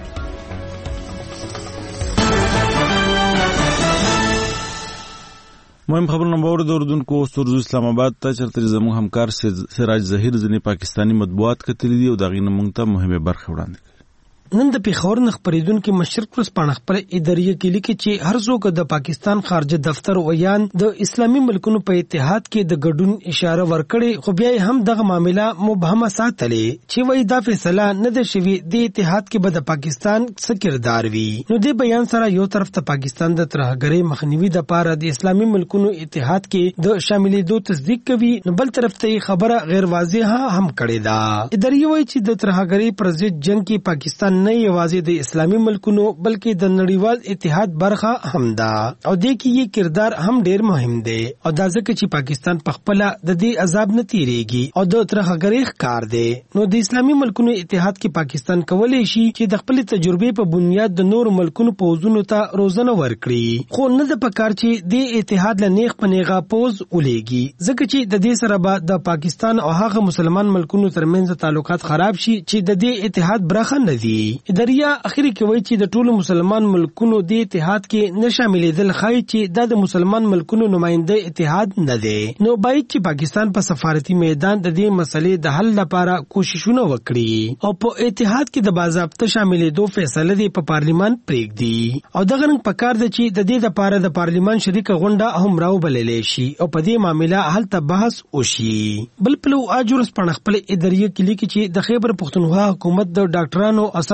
مهم خبرونه باور د اردوونکو استرزو اسلام آباد ته چرته زموږ همکار سراج ظهیر ځینې پاکستانی مطبوعات کتلي دي او د هغې نه موږ ته مهمې برخې وړاندې کړي. نن د پیښور نه خبرېدونکو مشرق ورځپاڼه خپل اداریه کې لیکي چې هر څوک د پاکستان خارجه دفتر ویان د اسلامي ملکونو په اتحاد کې د ګډون اشاره ورکړي خو بیا هم دغه معاملې مبهمه ساتلې چې وایي دا فیصله نه ده شوې د اتحاد کې به د پاکستان څه کردار وي. نو د بیان سره یو طرف ته پاکستان د ترهګرۍ مخنیوي لپاره د اسلامي ملکونو اتحاد کې د شاملېدو تصدیق کوي نو بل طرف ته خبره غیر واضحه هم کړې ده. اداریه وایي چې د ترهګرۍ پر ضد جنگ کې پاکستان نه یوازې د اسلامي ملکونو بلکې د نړیوال اتحاد برخه هم ده او د کې یې کردار هم ډیر مهم دی او دا ځکه چې پاکستان په خپل د دې عذاب نه تیریږي او د ترهګرۍ ښکار دی. نو د اسلامي ملکونو اتحاد کې پاکستان کولی شي چې د خپل تجربې په بنیاد د نور ملکونو پوزونو ته روزنه ورکړي خو نه د پکار چې د اتحاد له نیغ په نیغه پوز ولېږي ځکه چې د دې سره به د پاکستان او هغه مسلمان ملکونو ترمنځ تعلقات خراب شي چې د دې اتحاد برخه نه دي. اداریه اخیری کې وایي چې د ټولو مسلمان ملکونو د اتحاد کې نه شاملېدل ښایي چې د مسلمان ملکونو نماینده اتحاد نه دی. نو باید چې پاکستان په سفارتي میدان د دې مسلې د حل لپاره کوششونه وکړي او په اتحاد کې د باضابطه شاملېدو فیصله دی په پارلیمان پرېږدي او دغه رنګ پکار ده چې د دې لپاره د پارلیمان شریکه غونډه هم راوبللې شي او په دې معاملې حل ته بحث وشي. بل پلو اجورس پڼ خپل اداریه کې لیکي چې د خیبر پښتونخوا حکومت د ډاکټرانو او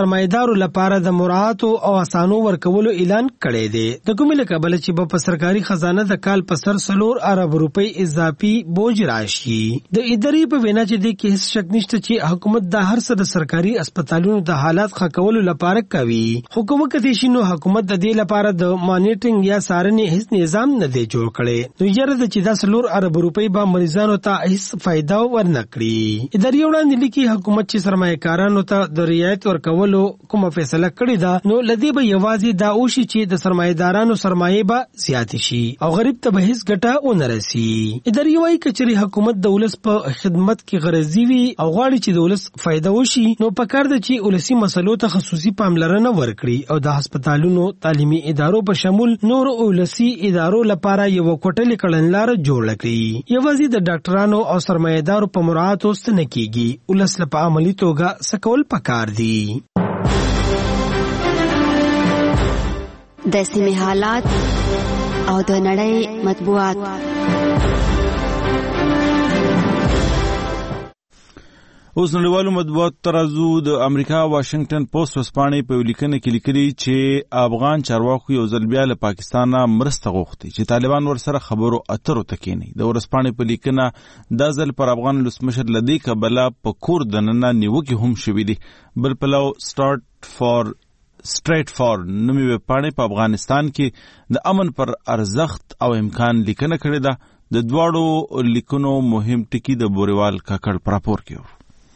سرمایدارو لپاره د مراعات او اسانو ورکولو اعلان کړی دی. د کومې له کبله چې په سرکاري خزانه د کال په سر 4 ارب روپۍ اضافي بوج راشي. د ادارې په وینا چې د کې هیڅ شک نشته چې حکومت د هر څه د سرکاري هسپتالونو د حالات ښه کولو لپاره کوي. حکومت کتي شنو حکومت د دې لپاره د مانیټرینګ یا څارنې هیڅ نظام نه دی جوړ کړی. نو یره د چې د 4 ارب روپۍ به مریضانو ته هیڅ فائدہ ورنکړي. ادارې وړاندې لیکي حکومت چې سرمایه‌کارانو ته د رعایت ورکولو کومه فیصله کړې ده نو لدی به یوازې دا اوشي چې د سرمایه‌دارانو سرمایه به زیات شي او غریب ته به هیڅ ګټه ونه رسي. ادارې وايي کچري حکومت د ولس په خدمت کې غرضی وي او غواړي چې د ولس فائدہ وشي نو پکار ده چې ولسی مسلو ته خصوصي پاملرنه ورکړي او د هسپتالونو تعلیمي ادارو په شمول نور ولسی ادارو لپاره یو کوټلې کړنلار جوړ کړي. یوازې د ډاکټرانو او سرمایه‌دارو په مراعات وستنه کیږي. ولس په عملی توګه سکول پکار دي. د سیمې حالات او د نړۍ مطبوعات. اوس نړیوالو مطبوعاتو ته راځو. د امریکا واشنگټن پوسټ ورځپاڼې په لیکنه کې لیکلي چې افغان چارواکو یو ځل بیا له پاکستان مرسته غوښتي چې طالبان ورسره خبرو اترو ته کېني. د ورځپاڼې په لیکنه دا ځل پر افغان ولسمشر له دې کبله په کور دننه نیوکې هم شوي دي. بل پلو سټریټ فار نومي ویبپاڼې په افغانستان کې د امن پر ارزښت او امکان لیکنه کړې ده. د دواړو لیکنو مهم ټکي د بوریوال کاکړ په راپور کې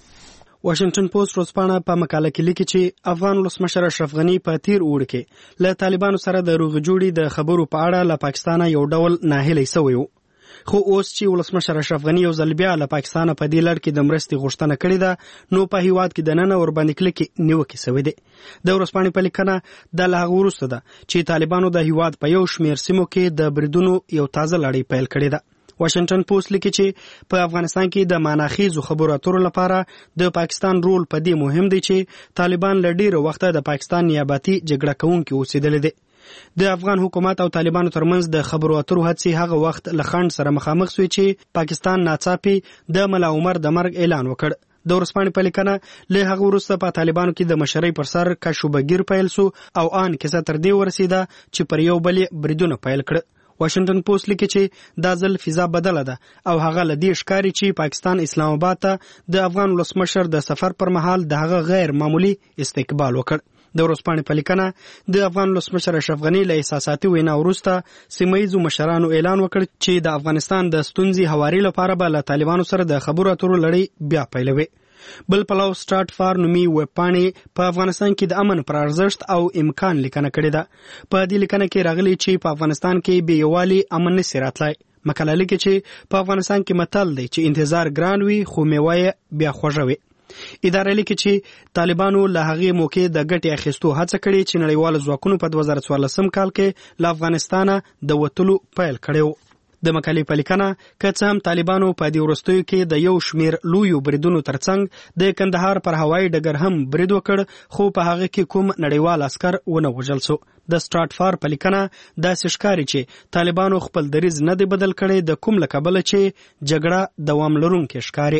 واشنگټن پوسټ ورځپاڼه په مقاله کې لیکي چې افغان ولسمشر اشرف غنی په تیر اوړي کې له طالبانو سره د روغ جوړې د خبرو په اړه له پاکستان یو ډول ناهیلی شوی و. خو اوس چې ولسمشر اشرف غنی یو ځل بیا له پاکستان په دې لړ کې د مرستې غوښتنه کړې ده نو په هیواد کې د نن ور باندې کلکې نیوکې شوې ده. د ورځپاڼې په لیکنه د لاغ وروسته ده چې طالبانو د هیواد په یو شمیر سیمو کې د بریدونو یو تازه لړۍ پیل کړې ده. واشنگټن پوسټ لیکي چې په افغانستان کې د ماناخیزو خبرو اترو لپاره د پاکستان رول په دې مهم دی چې طالبان له ډیره وخته د پاکستان نیابتي جګړه کوونکي اوسېدل دي. د افغان حکومت او طالبانو ترمنځ د خبرو اترو هڅې هغه وخت له خنډ سره مخامخ شوې چې پاکستان ناڅاپي د ملا عمر د مرګ اعلان وکړ. د ورځپاڼې په لیکنه له هغه وروسته په طالبانو کې د مشرۍ پر سر کشوبګیر پیل سو او ان کیسه تر دې ورسیده چې پر یو بل بریدونه پیل کړ. واشنگټن پوسټ لیکي چې دا ځل فضا بدله ده او هغه لدی ښکاری چې پاکستان اسلام آباد ته د افغان ولسمشر د سفر پر مهال د هغه غیر معمولی استقبال وکړ. د ورځپاڼې په لیکنه د افغان ولسمشر اشرف غنی له احساساتي وینا وروسته سیمه‌ییزو مشرانو اعلان وکړ چې د افغانستان د ستونزې هواري لپاره به له طالبانو سره د خبرو اترو لړۍ بیا پیلوي. بل پلو سټارټ فار نومي ویبپاڼې په افغانستان کې د امن پر ارزښت او امکان لیکنه کړې ده. په دې لیکنه کې راغلي چې په افغانستان کې بې یوالي امن نشي راتلی. مقاله لیکي چې په افغانستان کې متل دی چې انتظار ګران وي خو میوه یې بیا خوږه وي. اداره لیکي چې طالبانو له هغې موقع د ګټې اخیستو هڅه کړې چې نړیوالو ځواکونو په 2014 کال کې له افغانستانه د وتلو پیل کړی و. د مقالې په لیکنه که څه هم طالبانو په دې وروستیو کې د یو شمیر لویو بریدونو ترڅنګ د کندهار پر هوایي ډګر هم برید وکړ خو په هغه کې کوم نړیوال عسکر ونه وژل شو. د سټارټ فار په لیکنه داسې ښکاري چې طالبانو خپل دریځ نه دی بدل کړی د کوم له کبله چې جګړه دوام لرونکې ښکاري.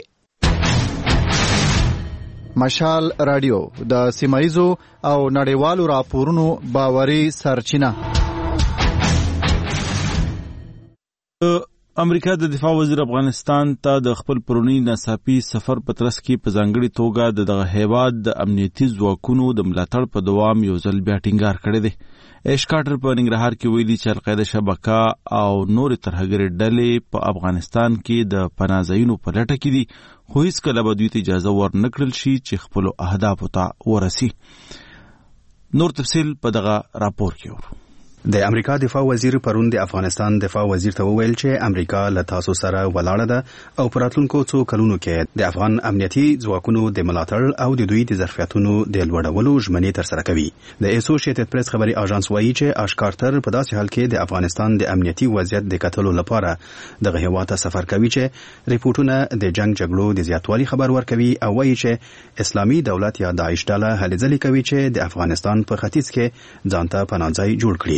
مشال رادیو د سیمایزو او نړیوالو راپورونو باوري سرچینه. امریکا د دفاع وزیر افغانستان ته د خپل پرونی ناڅاپي سفر په ترڅ کې په ځانګړي توګه دغه هیواد د امنیتي ځواکونو د ملاتړ په دوام یو ځل بیا ټینګار کړی دی. ایش کارټر په ننګرهار کې ویلي چې القاعده شبکه او نور ترهګري ډلې په افغانستان کې د پناه ځایونو په لټه کې دي خو هیڅکله به دوی ته اجازه ورنکړل شي چې خپل اهدافو ته ورسي. نور تفصیل په دغه راپور کې ورو. د امریکا دفاع وزیر پرون د افغانستان دفاع وزیر ته وویل چې امریکا له تاسو سره ولاړه ده او په راتلونکو څو کلونو کې د افغان امنیتي ځواکونو د ملاتړ او د دوی د ظرفیتونو د لوړولو ژمنې ترسره کوي. د اسوسییټډ پریس خبري اژانس وایي چې ایش کارټر په داسې حال کې د افغانستان د امنیتي وضعیت د کتلو لپاره دغه هیواد ته سفر کوي چې ریپورتونه د جنگ جګړو د زیاتوالي خبر ورکوي او وایي چې اسلامي دولت یا داعش ډله هلې ځلې کوي چې د افغانستان په ختیځ کې ځانته پناه ځای جوړ کړي.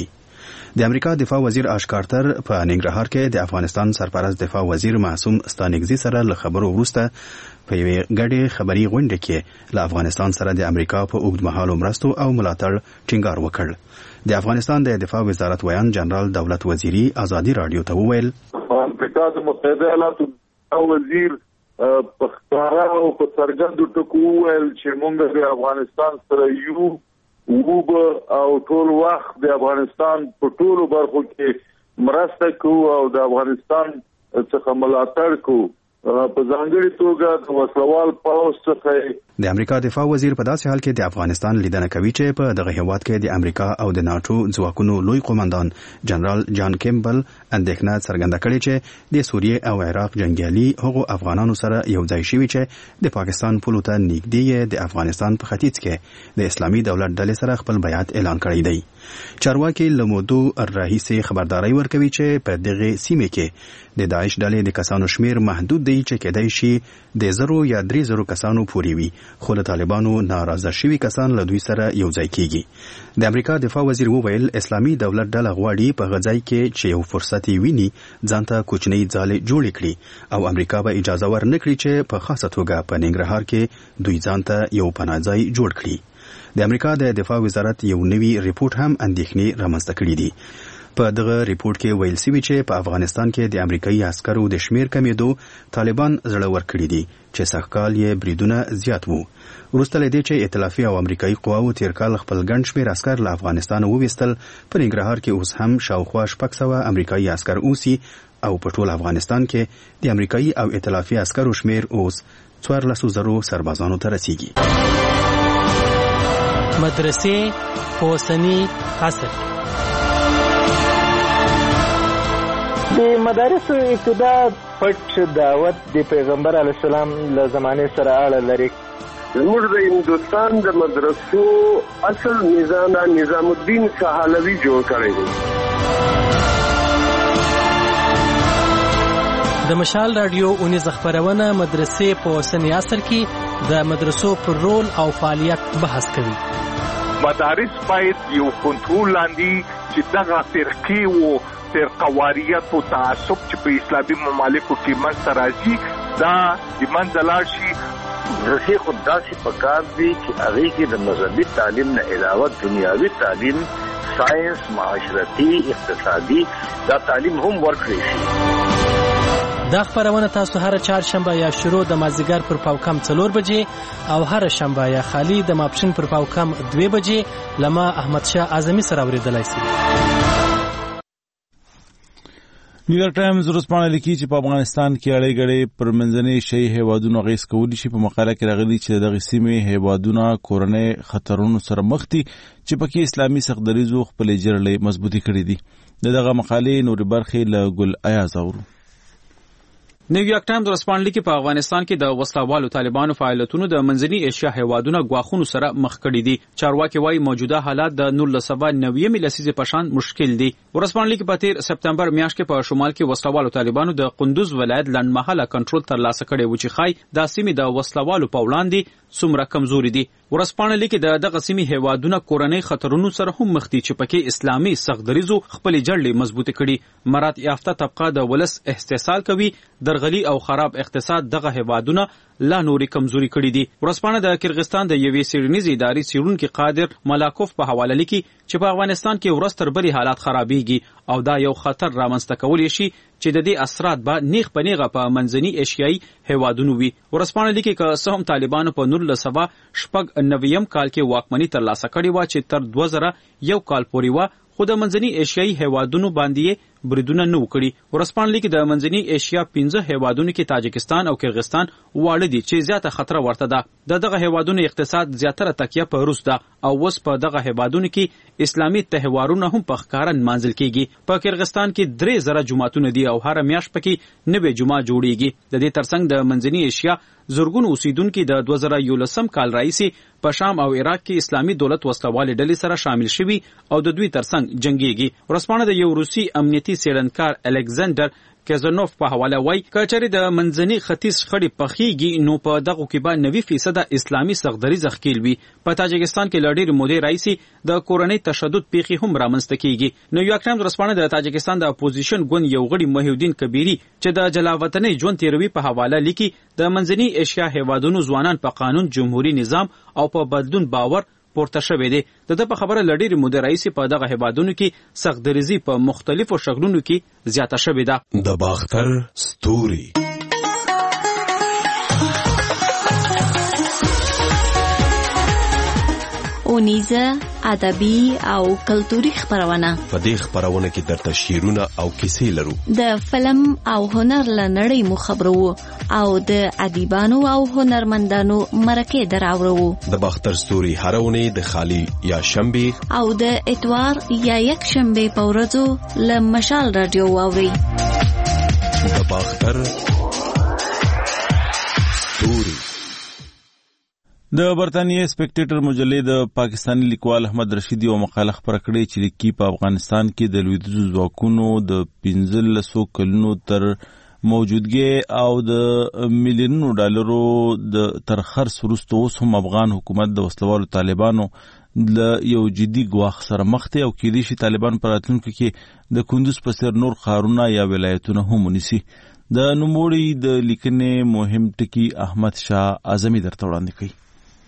د امریکا دفاع وزیر آش کارتر په ننګرهار کې د افغانستان سرپرست دفاع وزیر معصوم ستانکزي سره له خبرو وروسته په یوې ګډې خبري غونډه کې له افغانستان سره د امریکا په اوږدمهالو مرستو او ملاتړ ټینګار وکړ. د افغانستان د دفاع وزارت ویان جنرال دولت وزیری ازادي رادیو ته وویل امریکا د متحده ایالاتو وزیر په ښکاره او په څرګندو ټکو وویل چې موږ د افغانستان سره یو او ټول وخت د افغانستان په ټولو برخو کې مرسته کوو او د افغانستان څخه ملاتړ کوو. په ځانګړي توګه د وسلوال پوځ څخه د امریکا دفاع وزیر په داسې حال کې د افغانستان لیدنه کوي چې په دغه هیواد کې د امریکا او د ناتو ځواکونو لوی قومندان جنرال جان کیمبل اندېښنه څرګنده کړې چې د سوریې او عراق جنگیالي هغو افغانانو سره یو ځای شوي چې د پاکستان پولو ته نږدې د افغانستان په ختیځ کې د اسلامي دولت ډلې سره خپل بیعت اعلان کړی دی. چارواکي له مودو راهیسې خبرداري ورکوي چې په دغه سیمه کې د داعش ډلې د کسانو شمیر محدود دی چې کېدای شي د 0 یا 3 کسانو پورې وي، خو له طالبانو ناراضه شوي کسان له دوی سره یو ځای کیږي. د امریکا دفاع وزیر وویل اسلامي دولت ډله غواړي په غځای کې چې یو فرصت ویني ځانته کوچنی ځالې جوړ کړي او امریکا به اجازه ورنکړي چې په خاصه توګه په ننګرهار کې دوی ځانته یو پناهځای جوړ کړي. د امریکا د دفاع وزارت یو نوی ریپورت هم اندېښنې رامنځته کړي دي. په دغه ریپورت کې ویل شوی چې په افغانستان کې د امریکایي عسکرو د شمیر کمیدو طالبان زړه ور کړی دي چې سږکال یې بریدونه زیات وو. وروسته له دې چې ائتلافي او امریکایي قواو تیر کال خپل ګڼ شمیر عسکر له افغانستان وویستل، په ننګرهار کې اوس هم شاوخوا 600 امریکایي عسکر اوسي او په ټول افغانستان کې د امریکایي او ائتلافي عسکرو شمیر اوس 14,000 سربازانو ته رسیږي. مدرسې په اوسني عصر د مدارسو ابتدا پټ دعوت د پیغمبر علیه السلام له زمانې سره اړه لري. زموږ د هندوستان د مدرسو اصل نظام الدین سهالوي جوړ کړی دی. د مشال رادیو اونیز خبرونه مدرسې په اوسني عصر کې د مدرسو پر رول او فعالیت بحث کوي. مدارس باید یو کنټرول لاندې چې دغه فرقې و فرقواریت او تعصب چې په اسلامي ممالکو کې منځته راځي دا د منځه لاړ شي. مدرسې خو داسې پکار دي چې هغې کې د مذهبي تعلیم نه علاوه دنیاوي تعلیم، ساینس، معاشرتي، اقتصادي دا تعلیم هم ورکړی شي. دا خبرونه تاسو هر چهارشنبه یا شروع د مازدیګر پر پاوکم 4 بجې او هر شنبه یا خالی د ماپښین پر پاوکم 2 بجې لما احمد شاه اعظمي سره اوریدلای شئ. نیویارک ټایمز ورځپاڼه لیکي چې په افغانستان کې اړې ګړې پر منځنۍ شی هیوادونو اغېز کولی شي. په مقاله کې راغلي چې دغه سیمې هیوادونه کورنۍ خطرونو سره مخ دي چې پکې اسلامي سختدریزو خپلې جرړې مضبوطې کړې دي. دغه مقالې نورې برخې له ګل ایاز اورو. نیویارک ټایمز ورځپاڼه لیکي په افغانستان کې د وسلوالو طالبانو فعالیتونو د منځني ایشیا هیوادونو غواخونو سره مخ کړي دي. چارواکي وايي موجوده حالات د 1990 لسیزې په شان مشکل دي. ورځپاڼه لیکي په 13 سپتمبر میاشت کې په شمال کې وسلوالو طالبانو د قندوز ولایت لنډمهاله کنټرول ترلاسه کړی و چې خای د سیمې د وسلوالو په وړاندې څومره کمزوري دي. ورځپاڼه لیکي دغه سیمې هیوادونه کورنۍ خطرونو سره هم مخ دي چې پکې اسلامي سختدریزو خپل جړلې مضبوطه کړي. مراد یافته طبقه د ولس استحصال کوي. درغلي او خراب اقتصاد دغه هیوادونه لا نوري کمزوري کړي دي. ورځپاڼه د کرغستان د یوې سیرنیز ادارې سیرونکو قادر ملاکوف په حواله لیکي چې په افغانستان کې ورځ تر بلې حالات خرابېږي او دا یو خطر رامنځته کولی شي چې د دې اثرات به نیغ په نیغه په منځني ایشیایي هیوادونو وي. ورځپاڼه لیکي که څه هم طالبانو په 1990 کال کې واکمني ترلاسه کړې وه چې تر 2001 کال پورې وه، خو د منځني ایشیایي هیوادونو باندې بریدونه نه وکړي. ورځپاڼه لیکي د منځني ایشیا 15 هیوادونو کې تاجکستان او کرغستان واړه دي چې زیاته خطر ورته ده. دغه هیوادونو اقتصاد زیاتره تکیه په روس ده او اوس په دغه هیوادونو کې اسلامي تهوارونه هم په ښکاره نمانځل کیږي. په کرغستان کې 3000 جماعتونه دي او هر میاشت پکې 90 جمعه جوړیږي. د دې ترڅنګ د منځني ایشیا زرګون اوسیدونکو د 2011 کال راهیسې په شام او عراق کې اسلامي دولت وسلوالې ډلې سره شامل شوي او د دوی ترڅنګ جنگيږي. ورځپاڼه د یو روسي امنیتي څېړنکار الکساندر کزنوف په حواله وایي کچري د منځني ختیځ شخړې پخېږي نو په دغه کې به 90% اسلامي سغدریزه ښکیل وي. په تاجکستان کې له ډېرې مودې راهیسې د کورنۍ تشدد پیښې هم رامنځته کېږي. نیویارک ټایمز ورځپاڼه د تاجکستان د اپوزیشن ګوند یو غړي محیالدین کبیری چې د جلاوطنۍ ژوند تیروي په حواله لیکي د منځني ایشیا هیوادونو ځوانان په قانون، جمهوریت نظام او په بدلون باور پورته شوی دی. د په خبره لړۍ مودې رئیس په دغه هیوادونو کې سختدریزي په مختلفو شکلونو کې زیاته شوې ده. د باختر ستوري اونیزه ادبي او کلتوري خبرونه. په دې خبرونه کې درته شعرونه او کیسې لرو. د فلم او هنر لنړۍ مو خبرو او د ادیبانو او هنرمندانو مرکه دراوړو. د باختر ستوري هرونه د خالی یا شنبه او د اتوار یا یک شنبه په ورځو له مشال رادیو واوري. د باختر ستوري. د برتانیې سپیکټیټر مجلې د پاکستاني لیکوال احمد رشید یو مقاله خپره کړې چې لیکي په افغانستان کې د لویدیځو ځواکونو د 15 کلونو تر موجودګي او د میلیونونو ډالرو د تر خرڅ وروسته اوس هم افغان حکومت د وسلوالو طالبانو له یو جدي ګواښ سره مخ دی او کېدای شي طالبان په راتلونکي کې د کندوز په څېر نور ښارونه یا ولایتونه هم ونیسي. د نوموړي د لیکنې مهم ټکي احمد شاه اعظمي درته وړاندې کوي.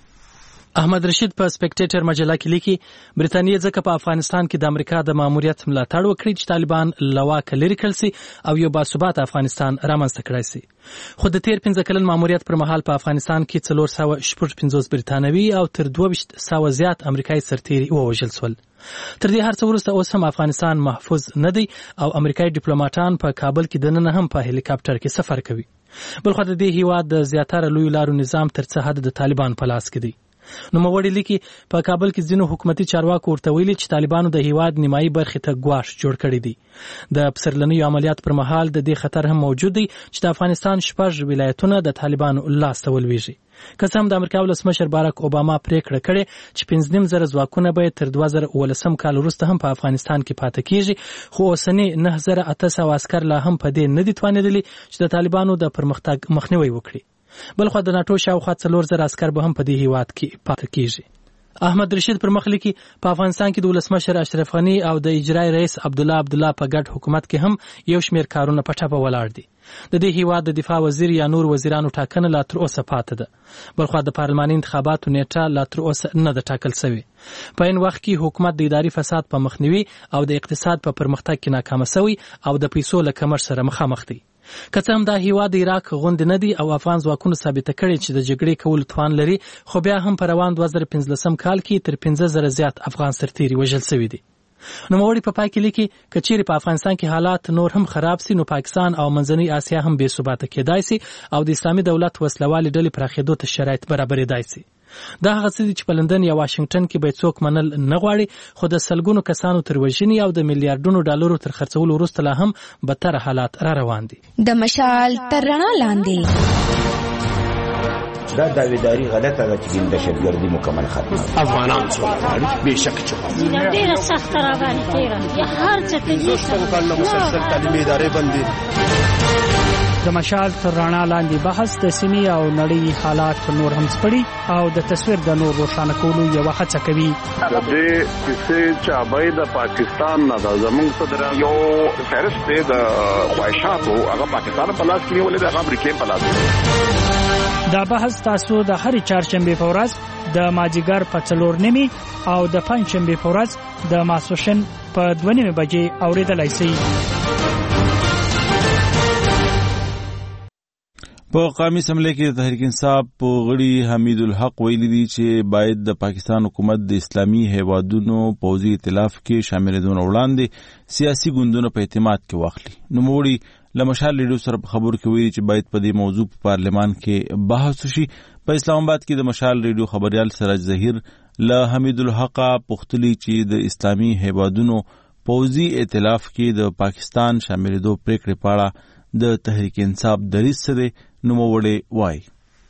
احمد رشید په سپیکټیټر مجله کې لیکي برتانیې ځکه په افغانستان کې د امریکا د ماموریت ملاتړ وکړي چې طالبان له واکه لرې کړل سي او یو باثباته افغانستان رامنځته کړی سي. خو د تیر 15 کلن ماموریت پر مهال په افغانستان کې 450 برتانوي او تر 200 زیات امریکایي سرتیري ووژل شول. تر دې هر څه وروسته اوس هم افغانستان محفوظ نه دی او امریکایي ډیپلوماټان په کابل کې دننه هم په هلیکاپټر کې سفر کوي. بلخو د دې هیواد د زیاتره لوی لارو نظام تر څه حد د طالبان په لاس کې دی. نو موړي لیکي په کابل کې ځینو حکومتي چارواکو ورته ویلي چې طالبانو د هیواد نیمایي برخې ته ګواښ جوړ کړی دی. د پسرلنیو عملیات پر مهال د دې خطر هم موجود دی چې د افغانستان 6 ولایتونه د طالبانو لاس ته ولويږي. که څه هم د امریکا ولسمشر باراک اوباما پریکړه کړې چې 15,000 ځواکونه به تر 2019 کال وروسته هم په افغانستان کې پاتې کیږي، خو اوسنی 9,800 عسكر لا هم په دې نه دي توانېدلي چې د طالبانو د پرمختګ مخنیوي وکړي. بلخو د ناتو شاوخوا 4,000 عسكر به هم په دې هیواد کې پاتې کیږي. احمد رشید پر مخ لیکي په افغانستان کې د ولسمشر اشرف غنی او د اجرای رئیس عبدالله په ګډ حکومت کې هم یو شمېر کارونه په ټپه ولاړ دي. د دې هیواد د دفاع وزیر یا نور وزیرانو ټاکنه لا تر اوسه پاتې ده. بلخو د پارلماني انتخاباتو نیټه لا تر اوسه نه ده ټاکل شوې. په این وخت کې حکومت د اداري فساد په مخنیوي او د اقتصاد په پرمختګ کې ناکام شوی او د پیسو له کمښت سره مخامخ دی. که څه هم دا هیواد د عراق غوندې نه دی او افغان ځواکونو ثابته کړې چې د جګړې کولو توان لري، خو بیا هم په روان 2015 کال کې تر 15,000 زیات افغان سرتیري وژل شوي دي. نوموړي په پای کې لیکي که چیرې په افغانستان کې حالات نور هم خراب سي نو پاکستان او منځنۍ اسیا هم بې ثباته کېدای سي او د اسلامي دولت وسلوالې ډلې پراخېدو ته شرایط برابرېدای سي. دا هغه څه دي چې په لندن یا واشنگټن کې به څوک منل نه غواړي، خو د سلګونو کسانو تر وژنې او د میلیارډونو ډالرو تر خرڅولو وروسته لا هم بدتر حالات را روان دي. د مشال تر رڼا لاندې دا داویداری غلطه ده چې د دهشتګردي مکمل ختمه افغانان څوک به شک چې ډیره سخت را باندې تیرا یا هر څه ته دې کله مسلسل تعلیمي ادارې باندې د مشال تر رڼا لاندې بحث د سیمې او نړۍ حالات نور هم سپړي او د تصویر د نور روښانه کولو یو هڅه کوي. د دې کیسې چې د پاکستان نه د زمونږ صدر یو فهرست دی د خواهشاتو هغه پاکستان په لاس کې نیولې د امریکا په لاس. دا بحث تاسو د هر چهارشنبه په ورځ د ماجیګر په 4:30 او د پنځشنبه په ورځ د ماسوشن په 2:30 بجې اوریدلای شئ. په قومي اسمبلی کې د تحریک انصاف غړي حمید الحق ویلي دي چې باید د پاکستان حکومت د اسلامي هیوادونو پوځي ائتلاف کې شاملېدون وړاندې سیاسي ګوندونو په اعتماد کې واخلي. نوموړي له مشال ریډیو سره په خبرو کې ویلي چې باید په دې موضوع په پارلمان کې بحث وشي. په اسلام آباد کې د مشال ریډیو خبريال سراج ظهیر له حمید الحق پوښتلي چې د اسلامي هیوادونو پوځي ائتلاف کې د پاکستان شاملېدو پریکړې په اړه د تحریک انصاف دریځ څه دی. نوموړی وایي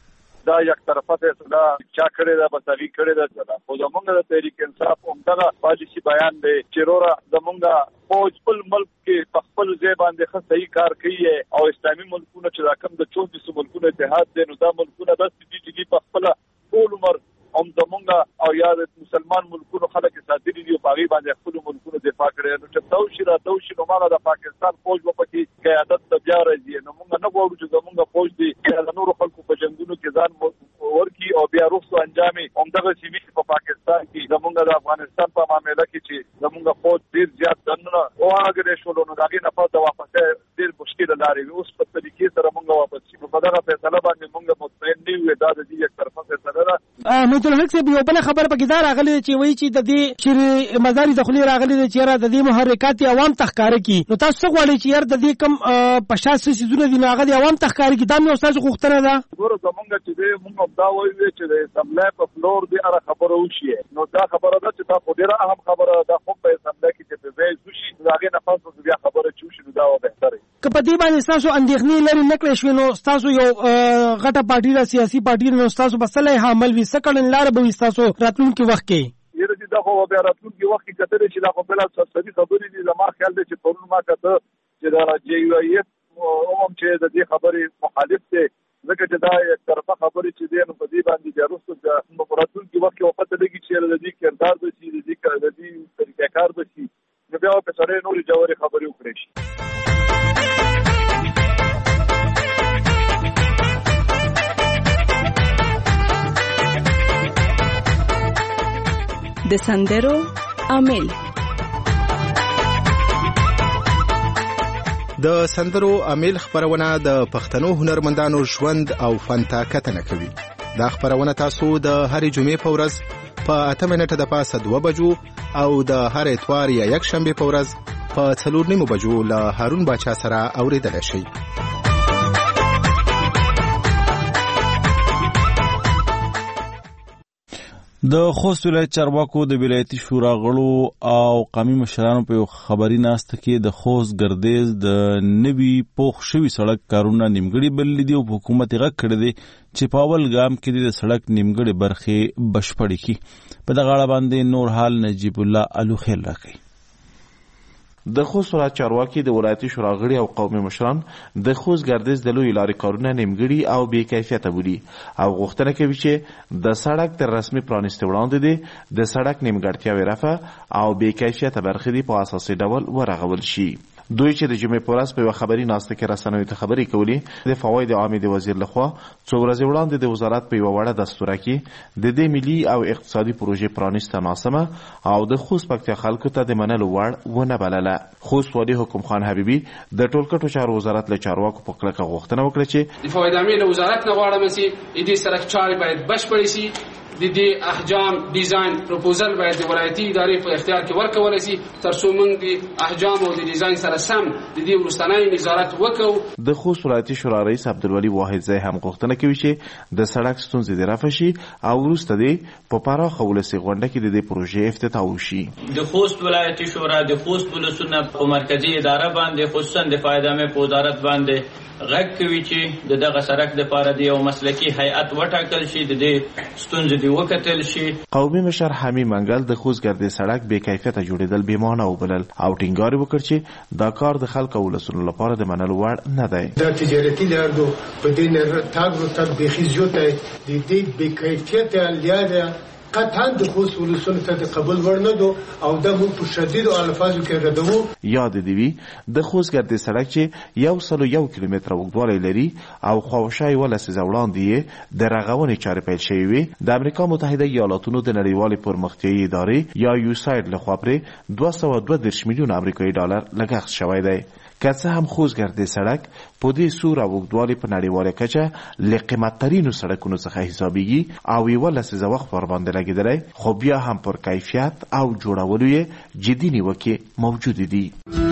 دا یک طرفه فیصله چا کړی دا بسوي کړی دا خو زمونږ د تحریک انصاف همدغه پالیسي بیان دی چې وروره زمونږ فوج خپل ملک کې په خپل ځای باندې ښه صحیح کار کوي او اسلامي ملکونه چې دا کوم د 24 ملکونو اتحاد دی نو دا ملکونه داسې دي چې په خپل ټول عمر هم زمونږ او یا د مسلمان ملکونو خلک ساتلي دي او په هغې باندې خپل ملکونو دفاع کړی نو چې توشي نو ماله د پاکستان فوج به پکې قیادت ته بیا راځي نو موږ نه غواړو چې زمونږ فوج دی د نورو خلکو په جنګونو کې ځان ورکړي او بیا وروسته انجامي همدغه سیمې په پاکستان کې زمونږ د افغانستان په معامله کې چې زمونږ فوج ډېر زیات ځانونه وهغې شولو نو د هغې نه پس د واپسۍ ډېر مشکله لارې وي اوس په طریقې سره موږ واپس شي په دغه فیصله باندې موږ مطمئن نه یو دا د دې یک طرفه فیصله ده. محمد الحق صاحب یو بل خبره پکې دا راغلې چې وایي چې د دې شری مزاري دخلي راغلي چې را د دې محرکات عوام تخکاره کی نو تاسو غواړئ چې یار د دې کم په شاسې سيزونه دي هغه د عوام تخکاره کی دا مې استاد غوښتنه ده. ګوره زمونږ چې موږ دا وایو چې د اسمبلی په فلور دی اره خبره وشي نو دا خبره ده چې دا خو ډېره اهم خبره ده خو په اسمبلی کې چې په ځای وشي نو هغې نه پس بیا خبره چې وشي نو دا بهتره وي. که په دې باندې ستاسو اندېښنې لرې نه کړی شوې نو ستاسو یو غټه پارټي ده سیاسي پارټي نو ستاسو به څه لایحه عمل وي څه کړنلاره به وي ستاسو راتلونکي وخت کې؟ یره دې دا خو بیا راتلونکي وخت کې کتلی چې دا خو بله سرسري خبرې دي زما خیال دی چې پرون ما کته چې د JUIF عموم چې د دې خبرې مخالف دی ځکه چې دا یک طرفه خبرې چې دی نو په دې باندې بیا وروسته د راتلونکي وخت کې پته لګي چې د دې کردار به شي د دې طریقهکار به شي نو بیا به سړی نورې ژورې خبرې وکړی شي. د سندرو عامل د سندرو عامل خبرونه د پښتنو هنرمندانو ژوند او فن ته کتنه کوي. دا خبرونه تاسو د هرې جمعې په ورځ په 8 منټه د پاسه 2 بجو او د هر اتوار یا یک شنبه په ورځ په 4 بجو له هارون باچا سره اوریدل شي. د خوست ولایت چارواکو د ولایتي شورا غړو او قومي مشرانو په خبري ناسته کې د خوست ګردیز د نوي پوخ شوی سړک کارونه نیمګړي بللي دي او حکومت یې غږ کړی دی چې په اول ګام کې د سړک نیمګړي برخې بشپړې کړي. په دغه اړه باندې نور حال نجیب الله الوخیل راکوي. د خوست ولایت چارواکي د ولایتي شورا غړي او قومي مشران د خوست ګردیز د لوی لارې کارونه نیمګړي او بې کیفیته بولي او غوښتنه کوي چې د سړک تر رسمي پرانیستو وړاندې د سړک نیمګړتیاوې رفع او بې کیفیته برخې په اساسي ډول ورغول شي. دوی چې د جمعې په ورځ په یوه خبري ناسته کې رسنیو ته خبرې کولې د فواید عامې د وزیر لخوا څو ورځې وړاندې د وزارت په یوه وړه دستوره کې د دې ملي او اقتصادي پروژې پرانیسته ناسمه او د خوست پکتیا خلکو ته د منلو وړ ونه بلله. خوست والي حکم خان حبیبي د ټولګټو چارو وزارت له چارواکو په کلکه غوښتنه وکړه چې د فواید عامې له وزارت نه غواړم چې دې سړک چارې باید بشپړې شي. د دې احجام ډیزاین پروپوزل باید د ولایتي ادارې په اختیار کې ورکول شي تر څو موږ د احجام او د ډیزاین سره سم د دې وروستنی نظارت وکړو. د خوست ولایتي شورا رئیس عبدالولي واحدزی هم غوښتنه کوي چې د سړک ستونزې دې رفع شي او وروسته دې په پراخه ولسي غونډه کې د دې پروژې افتتاح وشي. د خوست ولایتي شورا د خوست ولسونه په مرکزي اداره باندې خصوصا د فواید عامې په وزارت باندې غږ کوي چې دغه سړک دپاره د یو مسلکي هیئت وټاکل شي د دې ستونزې دې وکتل شي. قومي مشر حمید منګل د خوست ګردیز سړک بې کیفیته جوړېدل بې معنی وبلل او ټینګار وکړ چې دا کار د خلکو او ولسونو لپاره د منلو وړ نه دی. دا تجارتي لارو په دې نه تاګ بیخي زیاته د دې بې کیفیته لاره قطعا د خوست ولسونو ته د قبول وړ نه دو او د موږ په شدیدو الفاظو کې ردوو. یاد دی وی د خوست ګردیز سړک چې 101 کیلومتره اوږدوالی لري او خواوشا 11 وړاندې د رغونې چارې پیل شوې وي د امریکا متحده ایالاتونو د نړیوالې پرمختیایي ادارې یا یوساید لخوا پرې 232 میلیون امریکایي ډالر لګښت شوی دی. که څه هم خوست ګردیز سړک په دې سور او اوږدوالي په نړیواله کچه له قیمتترینو سړکونو څخه حسابیږي او 11 وخت ورباندې لګېدلی خو بیا هم پر کیفیت او جوړولو یې جدي نیوکې موجودې دي.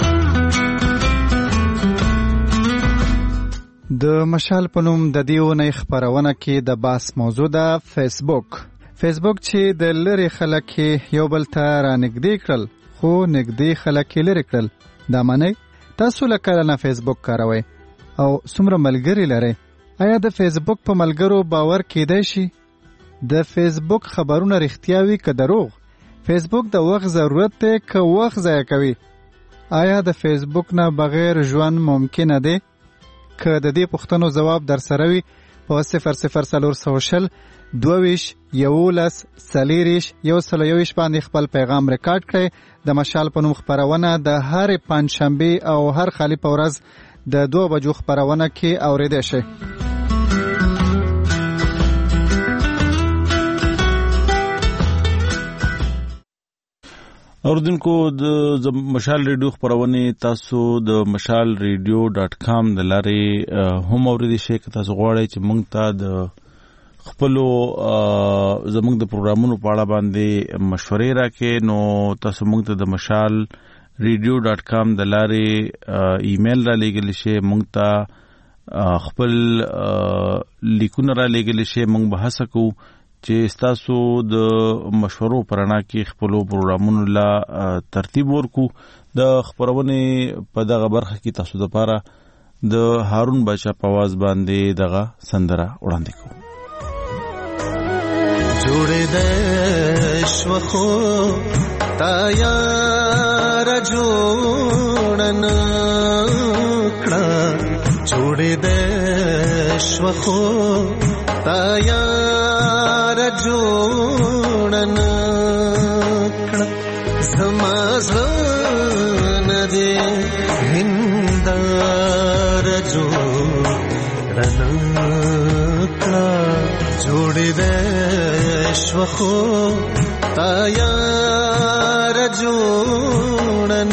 د مشال په نوم د دې اونۍ خپرونه کې د باس موضوع ده فیسبوک چې د لرې خلک یو بل ته رانږدې کړل خو نږدې خلک یې لرې کړل. دا معنی تاسو لکه نه فیسبوک کاروئ او څومره ملګري لرئ آیا د فیسبوک په ملګرو باور کېدای شي؟ د فیسبوک خبرونه رښتیا وي که دروغ؟ فیسبوک د وخت ضرورت دی که وخت ضایع کوي؟ آیا د فیسبوک نه بغیر ژوند ممکنه دی؟ که د دې پوښتنو جواب در سره وي په 00420 22 11 40 121 باندې خپل پیغام ریکارډ کړئ. د مشال په نوم خپرونه د هر پنځشنبه او هر خالی په ورځ د 2 بجو خپرونه کې اوریدئ شئ. اوردونکو د مشال ریډیو خبرونه تاسو د mashalradio.com د لارې هم اوریدئ شئ. که تاسو غواړئ چې موږ ته د خپلو زموږ د پروګرامونو په اړه باندې مشورې راکړئ نو تاسو موږ ته د mashalradio.com د لارې ایمیل را لېږلی شئ. موږ ته خپل لیکونه را لېږلی شئ. موږ به هڅه کوو چې تاسو د مشورو پرانا کې خپل پروګرامونو لا ترتیب ورکو. د خبرونه په دغه برخه کې تاسو د پاره د هارون بچا په आवाज باندې دغه سندره وړاندې کوم. جوړې د شوخو تا یار جوړن کړه جوړې د شوخو تا یار جوړن کړه زما زړه دې هندار جوړن کړه جوړې د شوخو تا یار جوړن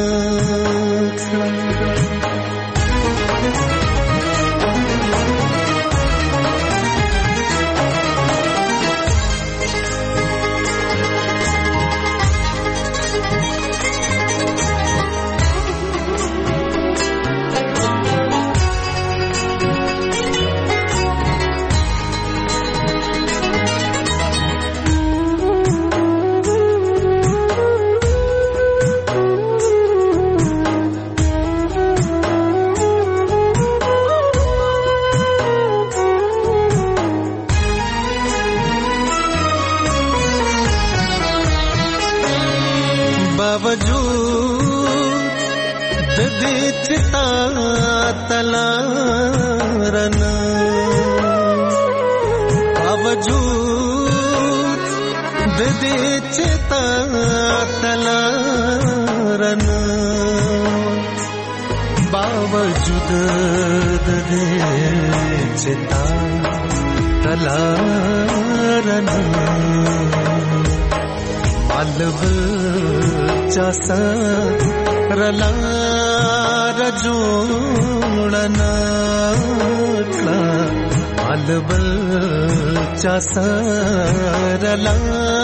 बावजूद चिता तलारन मालव चासा रला रजोड़न मालव चासा रला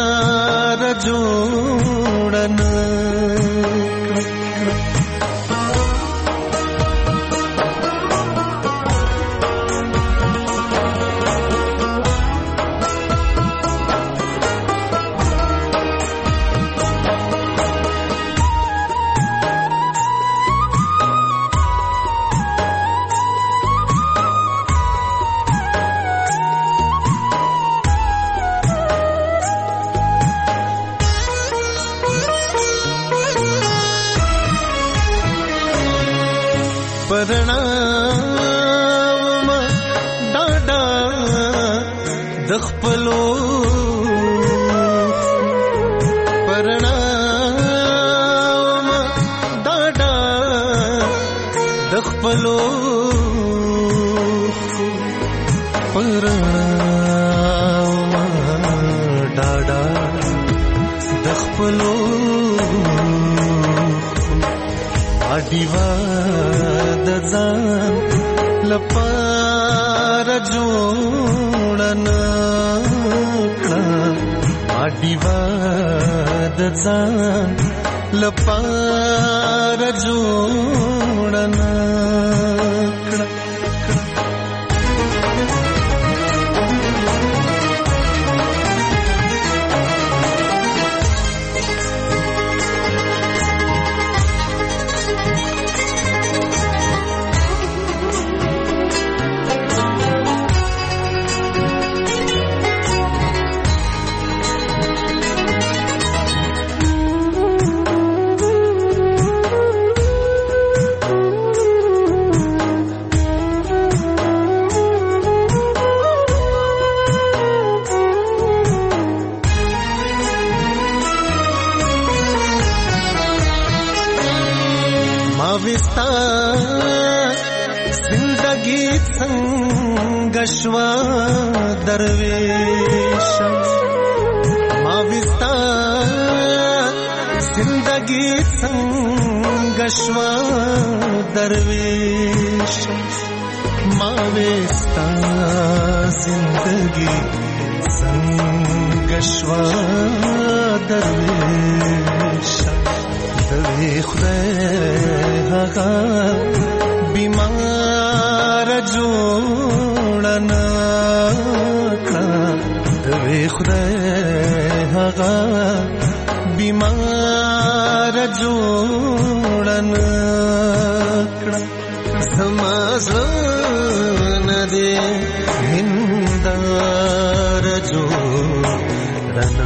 रजोड़न परणाम डाडा दखपलो परणाम डाडा दखपलो परणाम डाडा दखपलो आदिवा दजान लपार जोड़न आदिवा दजान लपार जोड़न څنګه شوا درویش ما وستا زندگی څنګه شوا درویش ما وستا زندگی څنګه شوا درویش دوی خدای هغه بیمار جوړنا دوی خدای هغه بیمار جوړنا سمازن دې هندار جوړنا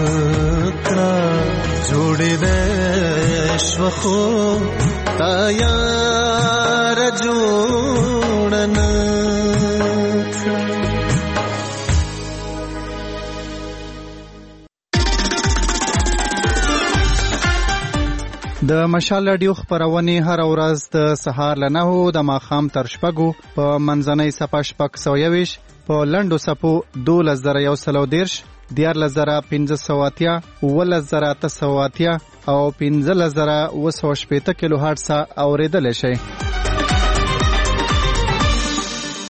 جوړې دې شوخو تیار جوړنا د مشال رادیو خبرونه هر ورځ د سهار له 9 د ماښام تر 6 په منځنۍ صفه 620 په لندو صفو 2110 14580 11980 او 15080 کیلو هرتز اوریدل شي.